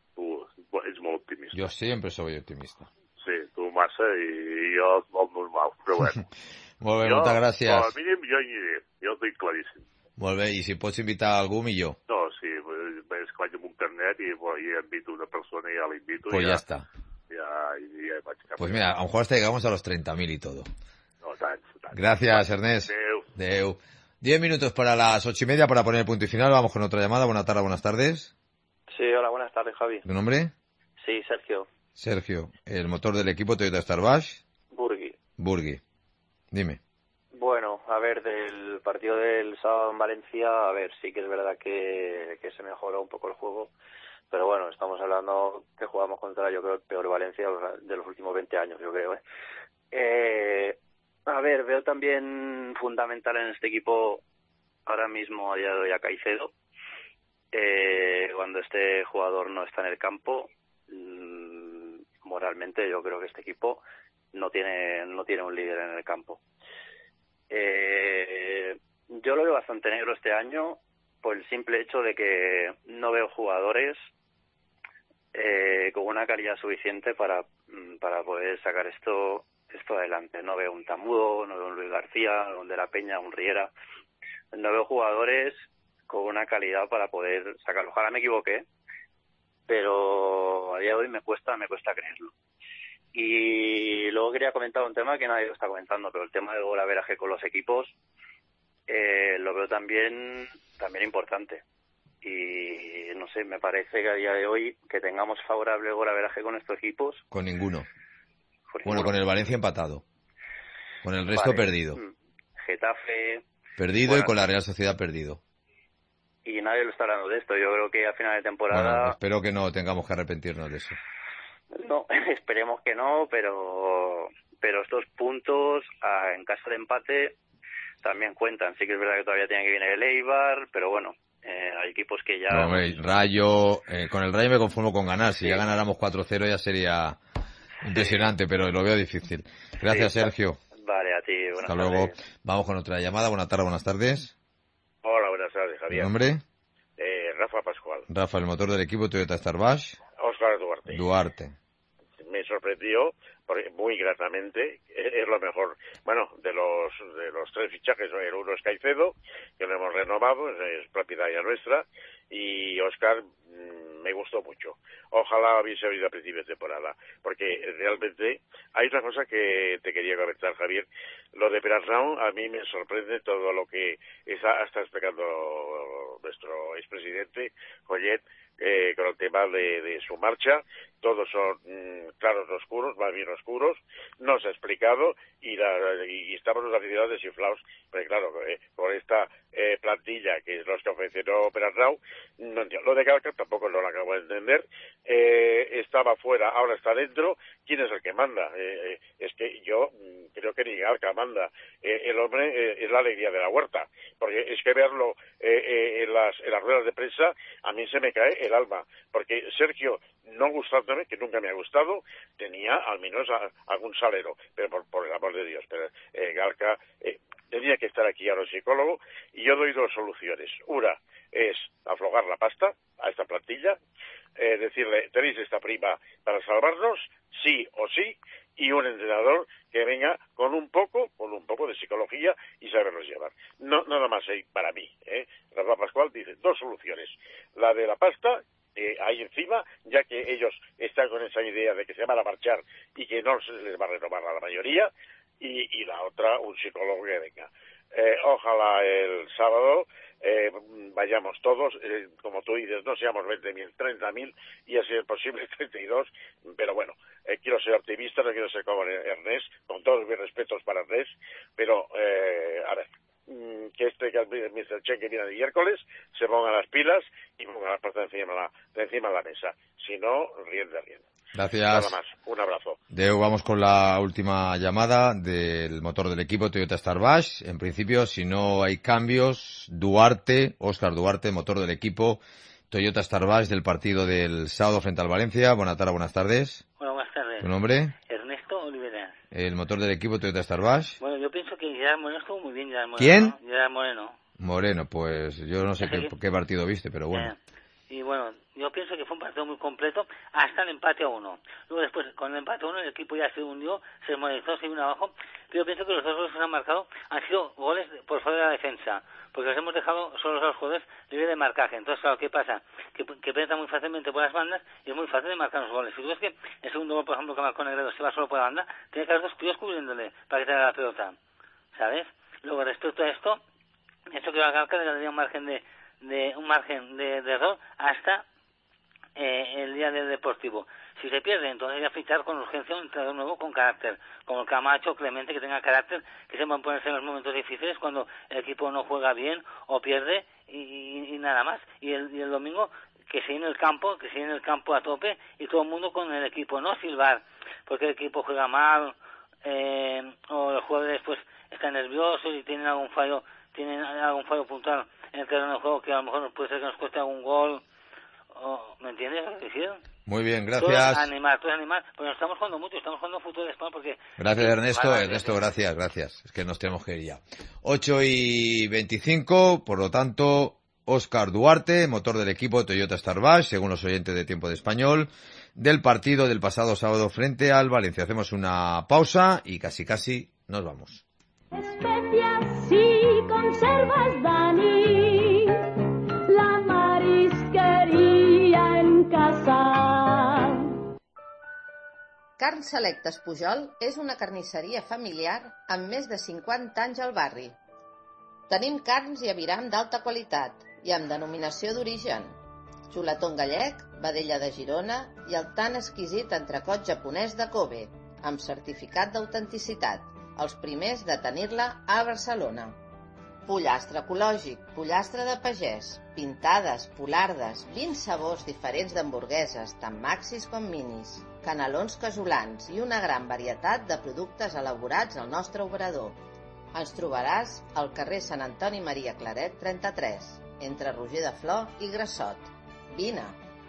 Ets molt optimista. Yo siempre soy optimista. Sí, tu massa i jo el normal, però bueno. Molt bé, moltes gràcies. Com a mínim jo hi aniré, jo ho tinc claríssim. Molt bé, i si pots invitar algú, millor. No, sí, és que vaig amb un carnet i invito una persona i ja l'invito. Pues ya está. Ya vaig cap. Pues mira, a lo mejor hasta llegamos a los 30.000 y todo. No, tant. Gracias, Ernest. Adeu. 10 minutos para las 8:30 para poner el punto y final. Vamos con otra llamada. Buenas tardes. Sí, hola, buenas tardes, Javi. ¿Tu nombre? Sí, Sergio. Sergio, el motor del equipo Toyota Starbash. Burgui. Dime. Bueno, a ver, del partido del sábado en Valencia, a ver, sí que es verdad que se mejoró un poco el juego, pero bueno, estamos hablando que jugamos contra, yo creo, el peor Valencia de los últimos 20 años, yo creo, A ver, veo también fundamental en este equipo ahora mismo a día de hoy a Caicedo. Cuando este jugador no está en el campo, moralmente yo creo que este equipo no tiene un líder en el campo. Yo lo veo bastante negro este año por el simple hecho de que no veo jugadores con una calidad suficiente para poder sacar esto adelante. No veo un Tamudo, no veo un Luis García, un De la Peña, un Riera. No veo jugadores con una calidad para poder sacarlo. Ojalá me equivoqué, pero a día de hoy me cuesta creerlo. Y luego quería comentar un tema que nadie lo está comentando, pero el tema del golaveraje con los equipos lo veo también importante. y no sé, me parece que a día de hoy que tengamos favorable golaveraje con estos equipos. Con ninguno. Bueno, con el Valencia empatado. Con el resto perdido. Getafe... Perdido, bueno, y con la Real Sociedad perdido. Y nadie lo está hablando de esto. Yo creo que a final de temporada... Bueno, espero que no tengamos que arrepentirnos de eso. No, esperemos que no, pero estos puntos, en caso de empate, también cuentan. Sí que es verdad que todavía tiene que venir el Eibar, pero bueno, hay equipos que ya... No, hombre, Rayo, con el Rayo me conformo con ganar. Si ya ganáramos 4-0 ya sería impresionante, pero lo veo difícil. Gracias, Sergio. Vale, a ti. Buenas Hasta luego. Vamos con otra llamada. Buenas tardes, buenas tardes. Hola, buenas tardes, Javier. ¿Tu nombre? Rafa Pascual. Rafa, el motor del equipo Toyota Starbash. Óscar Duarte. Duarte. Me sorprendió muy gratamente, es lo mejor. Bueno, de los 3 fichajes, el uno es Caicedo, que lo hemos renovado, es propietaria nuestra, y Óscar me gustó mucho. Ojalá hubiese oído a principios de temporada, porque realmente hay una cosa que te quería comentar, Javier. Lo de Perarnau, a mí me sorprende todo lo que está explicando nuestro expresidente, Collet, con el tema de su marcha. Todos son claros oscuros, más bien oscuros, no se ha explicado y estamos los aficionados desinflados, porque claro, con esta plantilla que es los que ofreció Perarnau, no entiendo. Lo de Galca tampoco lo acabo de entender. Estaba fuera, ahora está dentro. ¿Quién es el que manda? Es que yo creo que ni Galca manda. El hombre es la alegría de la huerta, porque es que verlo en las ruedas de prensa a mí se me cae el alma, porque Sergio, no gustándome, que nunca me ha gustado, tenía al menos algún salero, pero por el amor de Dios, pero Galca tenía que estar aquí a los psicólogos, y yo doy 2 soluciones. Una es aflojar la pasta a esta plantilla, decirle, tenéis esta prima para salvarnos, sí o sí, y un entrenador que venga con un poco de psicología y sabernos llevar. No, nada más para mí. Rafa Pascual dice 2 soluciones. La de la pasta, ahí encima, ya que ellos están con esa idea de que se van a marchar y que no se les va a renovar a la mayoría, y la otra, un psicólogo que venga. Ojalá el sábado vayamos todos, como tú dices, no seamos 20.000, 30.000, y así es posible 32, pero bueno, quiero ser optimista, no quiero ser como Ernest, con todos mis respetos para Ernest, pero a ver, que el Mr. Chen que viene el miércoles se ponga las pilas y ponga las patas de encima de la mesa, si no, rienda. Gracias. Nada más, un abrazo. Deu, vamos con la última llamada del motor del equipo Toyota Starbash. En principio, si no hay cambios, Óscar Duarte, motor del equipo Toyota Starbash del partido del sábado frente al Valencia. Buenas tardes. Bueno, buenas tardes. ¿Tu nombre? Ernesto Olivera. El motor del equipo Toyota Starbash. Bueno, yo pienso que Gerard Moreno estuvo muy bien. ¿Quién? ¿No? Gerard Moreno. Moreno, pues yo no sé qué partido viste, pero bueno. Y bueno, yo pienso que fue un partido muy completo hasta el empate a 1. Luego después, con el empate a 1, el equipo ya se hundió, se desmoralizó, se vino abajo. Pero yo pienso que los 2 goles que se han marcado han sido goles por fuera de la defensa, porque los hemos dejado solos a los jugadores libre de marcaje. Entonces, claro, ¿qué pasa? Que penetra muy fácilmente por las bandas y es muy fácil de marcar los goles. Si tú ves que el segundo gol, por ejemplo, que marcó Negredo, se va solo por la banda, tiene que haber 2 tíos cubriéndole para que tenga la pelota, ¿sabes? Luego, respecto a esto, que la Galca le daría un margen de error hasta el día del Deportivo. Si se pierde, entonces hay que fichar con urgencia un entrenador nuevo con carácter, como el Camacho, Clemente, que tenga carácter, que sepan ponerse en los momentos difíciles cuando el equipo no juega bien o pierde y nada más. Y el domingo que se llene el campo, a tope y todo el mundo con el equipo, no silbar porque el equipo juega mal o los jugadores pues están nerviosos y tienen algún fallo puntual en el terreno de juego que a lo mejor puede ser que nos cueste algún gol. ¿Me entiendes lo que quiero? Muy bien, gracias. Todos animar, porque nos estamos jugando mucho, estamos jugando fútbol de España porque... Gracias, Ernesto, gracias. Es que nos tenemos que ir ya. 8:25, por lo tanto, Óscar Duarte, motor del equipo Toyota Starbash, según los oyentes de Tiempo de Español, del partido del pasado sábado frente al Valencia. Hacemos una pausa y casi nos vamos. Especias y conservas, Dani, la marisquería en casa. Carn Selectes Pujol és una carnisseria familiar amb més de 50 anys al barri. Tenim carns i aviram d'alta qualitat i amb denominació d'origen. Xuletón gallec, vedella de Girona i el tan exquisit entrecot japonès de Kobe, amb certificat d'autenticitat, els primers de tenir-la a Barcelona. Pollastre ecològic, pollastre de pagès, pintades, polardes, 20 sabors diferents d'hamburgueses, tant maxis com minis, canelons casolans i una gran varietat de productes elaborats al nostre obrador. Ens trobaràs al carrer Sant Antoni Maria Claret 33, entre Roger de Flor i Grassot. Vine!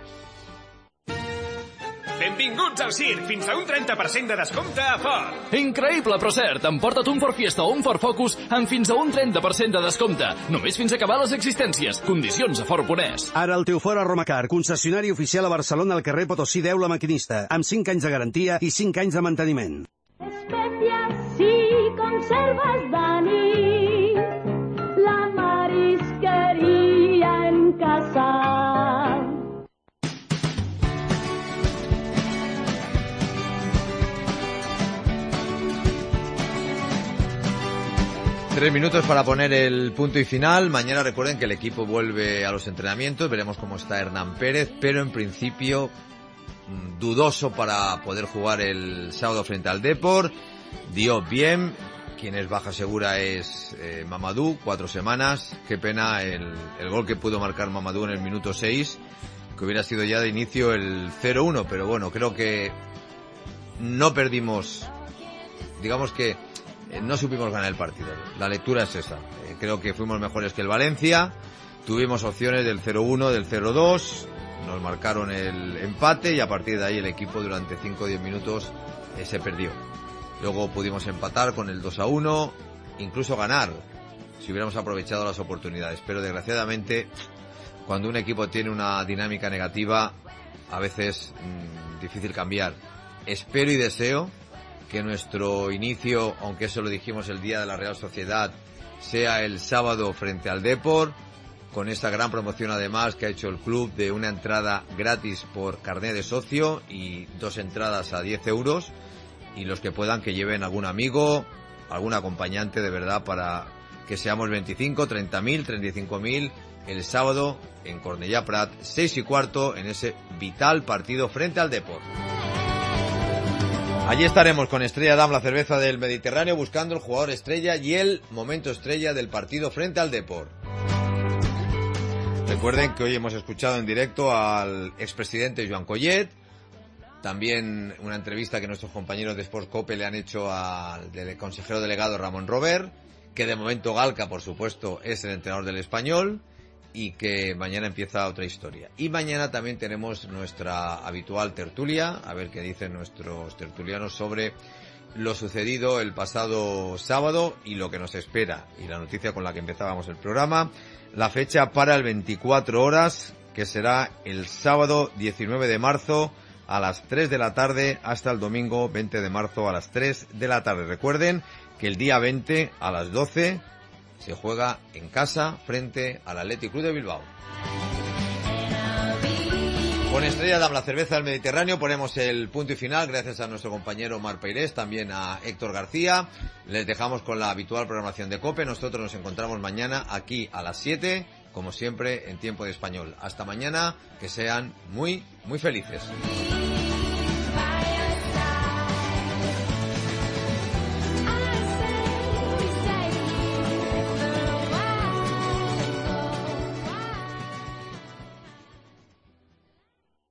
Benvinguts al circ! Fins a un 30% de descompte a Ford! Increïble, però cert! Emporta't un Ford Fiesta o un Ford Focus amb fins a un 30% de descompte. Només fins a acabar les existències. Condicions a Ford.es. Ara el teu Ford a Romacar, concessionari oficial a Barcelona al carrer Potosí 10 La Maquinista, amb 5 anys de garantia i 5 anys de manteniment. Especias y conservas Dani, la marisquería en casa. 3 minutos para poner el punto y final. Mañana recuerden que el equipo vuelve a los entrenamientos. Veremos cómo está Hernán Pérez, pero en principio dudoso para poder jugar el sábado frente al Depor. Diop bien. Quien es baja segura es Mamadou, 4 semanas. Qué pena el gol que pudo marcar Mamadou en el minuto 6, que hubiera sido ya de inicio el 0-1, pero bueno, creo que no perdimos, digamos que no supimos ganar el partido. La lectura es esa. Creo que fuimos mejores que el Valencia, tuvimos opciones del 0-1, del 0-2, nos marcaron el empate y a partir de ahí el equipo durante 5 o 10 minutos se perdió. Luego pudimos empatar con el 2-1, incluso ganar, si hubiéramos aprovechado las oportunidades. Pero desgraciadamente, cuando un equipo tiene una dinámica negativa, a veces difícil cambiar. Espero y deseo que nuestro inicio, aunque eso lo dijimos el día de la Real Sociedad, sea el sábado frente al Depor, con esta gran promoción además que ha hecho el club de una entrada gratis por carnet de socio y 2 entradas a 10 euros. Y los que puedan que lleven algún amigo, algún acompañante de verdad para que seamos 25, 30.000, 35.000 el sábado en Cornellà Prat, 6:15 en ese vital partido frente al Depor. Allí estaremos con Estrella Damm, la cerveza del Mediterráneo, buscando el jugador estrella y el momento estrella del partido frente al Depor. Recuerden que hoy hemos escuchado en directo al expresidente Joan Collet. También una entrevista que nuestros compañeros de Sports Cope le han hecho al consejero delegado Ramón Robert, que de momento Galca, por supuesto, es el entrenador del Español y que mañana empieza otra historia. Y mañana también tenemos nuestra habitual tertulia, a ver qué dicen nuestros tertulianos sobre lo sucedido el pasado sábado y lo que nos espera. Y la noticia con la que empezábamos el programa, la fecha para el 24 horas, que será el sábado 19 de marzo, a las 3 de la tarde hasta el domingo 20 de marzo a las 3 de la tarde. Recuerden que el día 20 a las 12 se juega en casa frente al Athletic Club de Bilbao. Con Estrella Damm, la cerveza del Mediterráneo, ponemos el punto y final. Gracias a nuestro compañero Marc Peirés, también a Héctor García. Les dejamos con la habitual programación de COPE. Nosotros nos encontramos mañana aquí a las 7, como siempre, en tiempo de español. Hasta mañana, que sean muy, muy felices.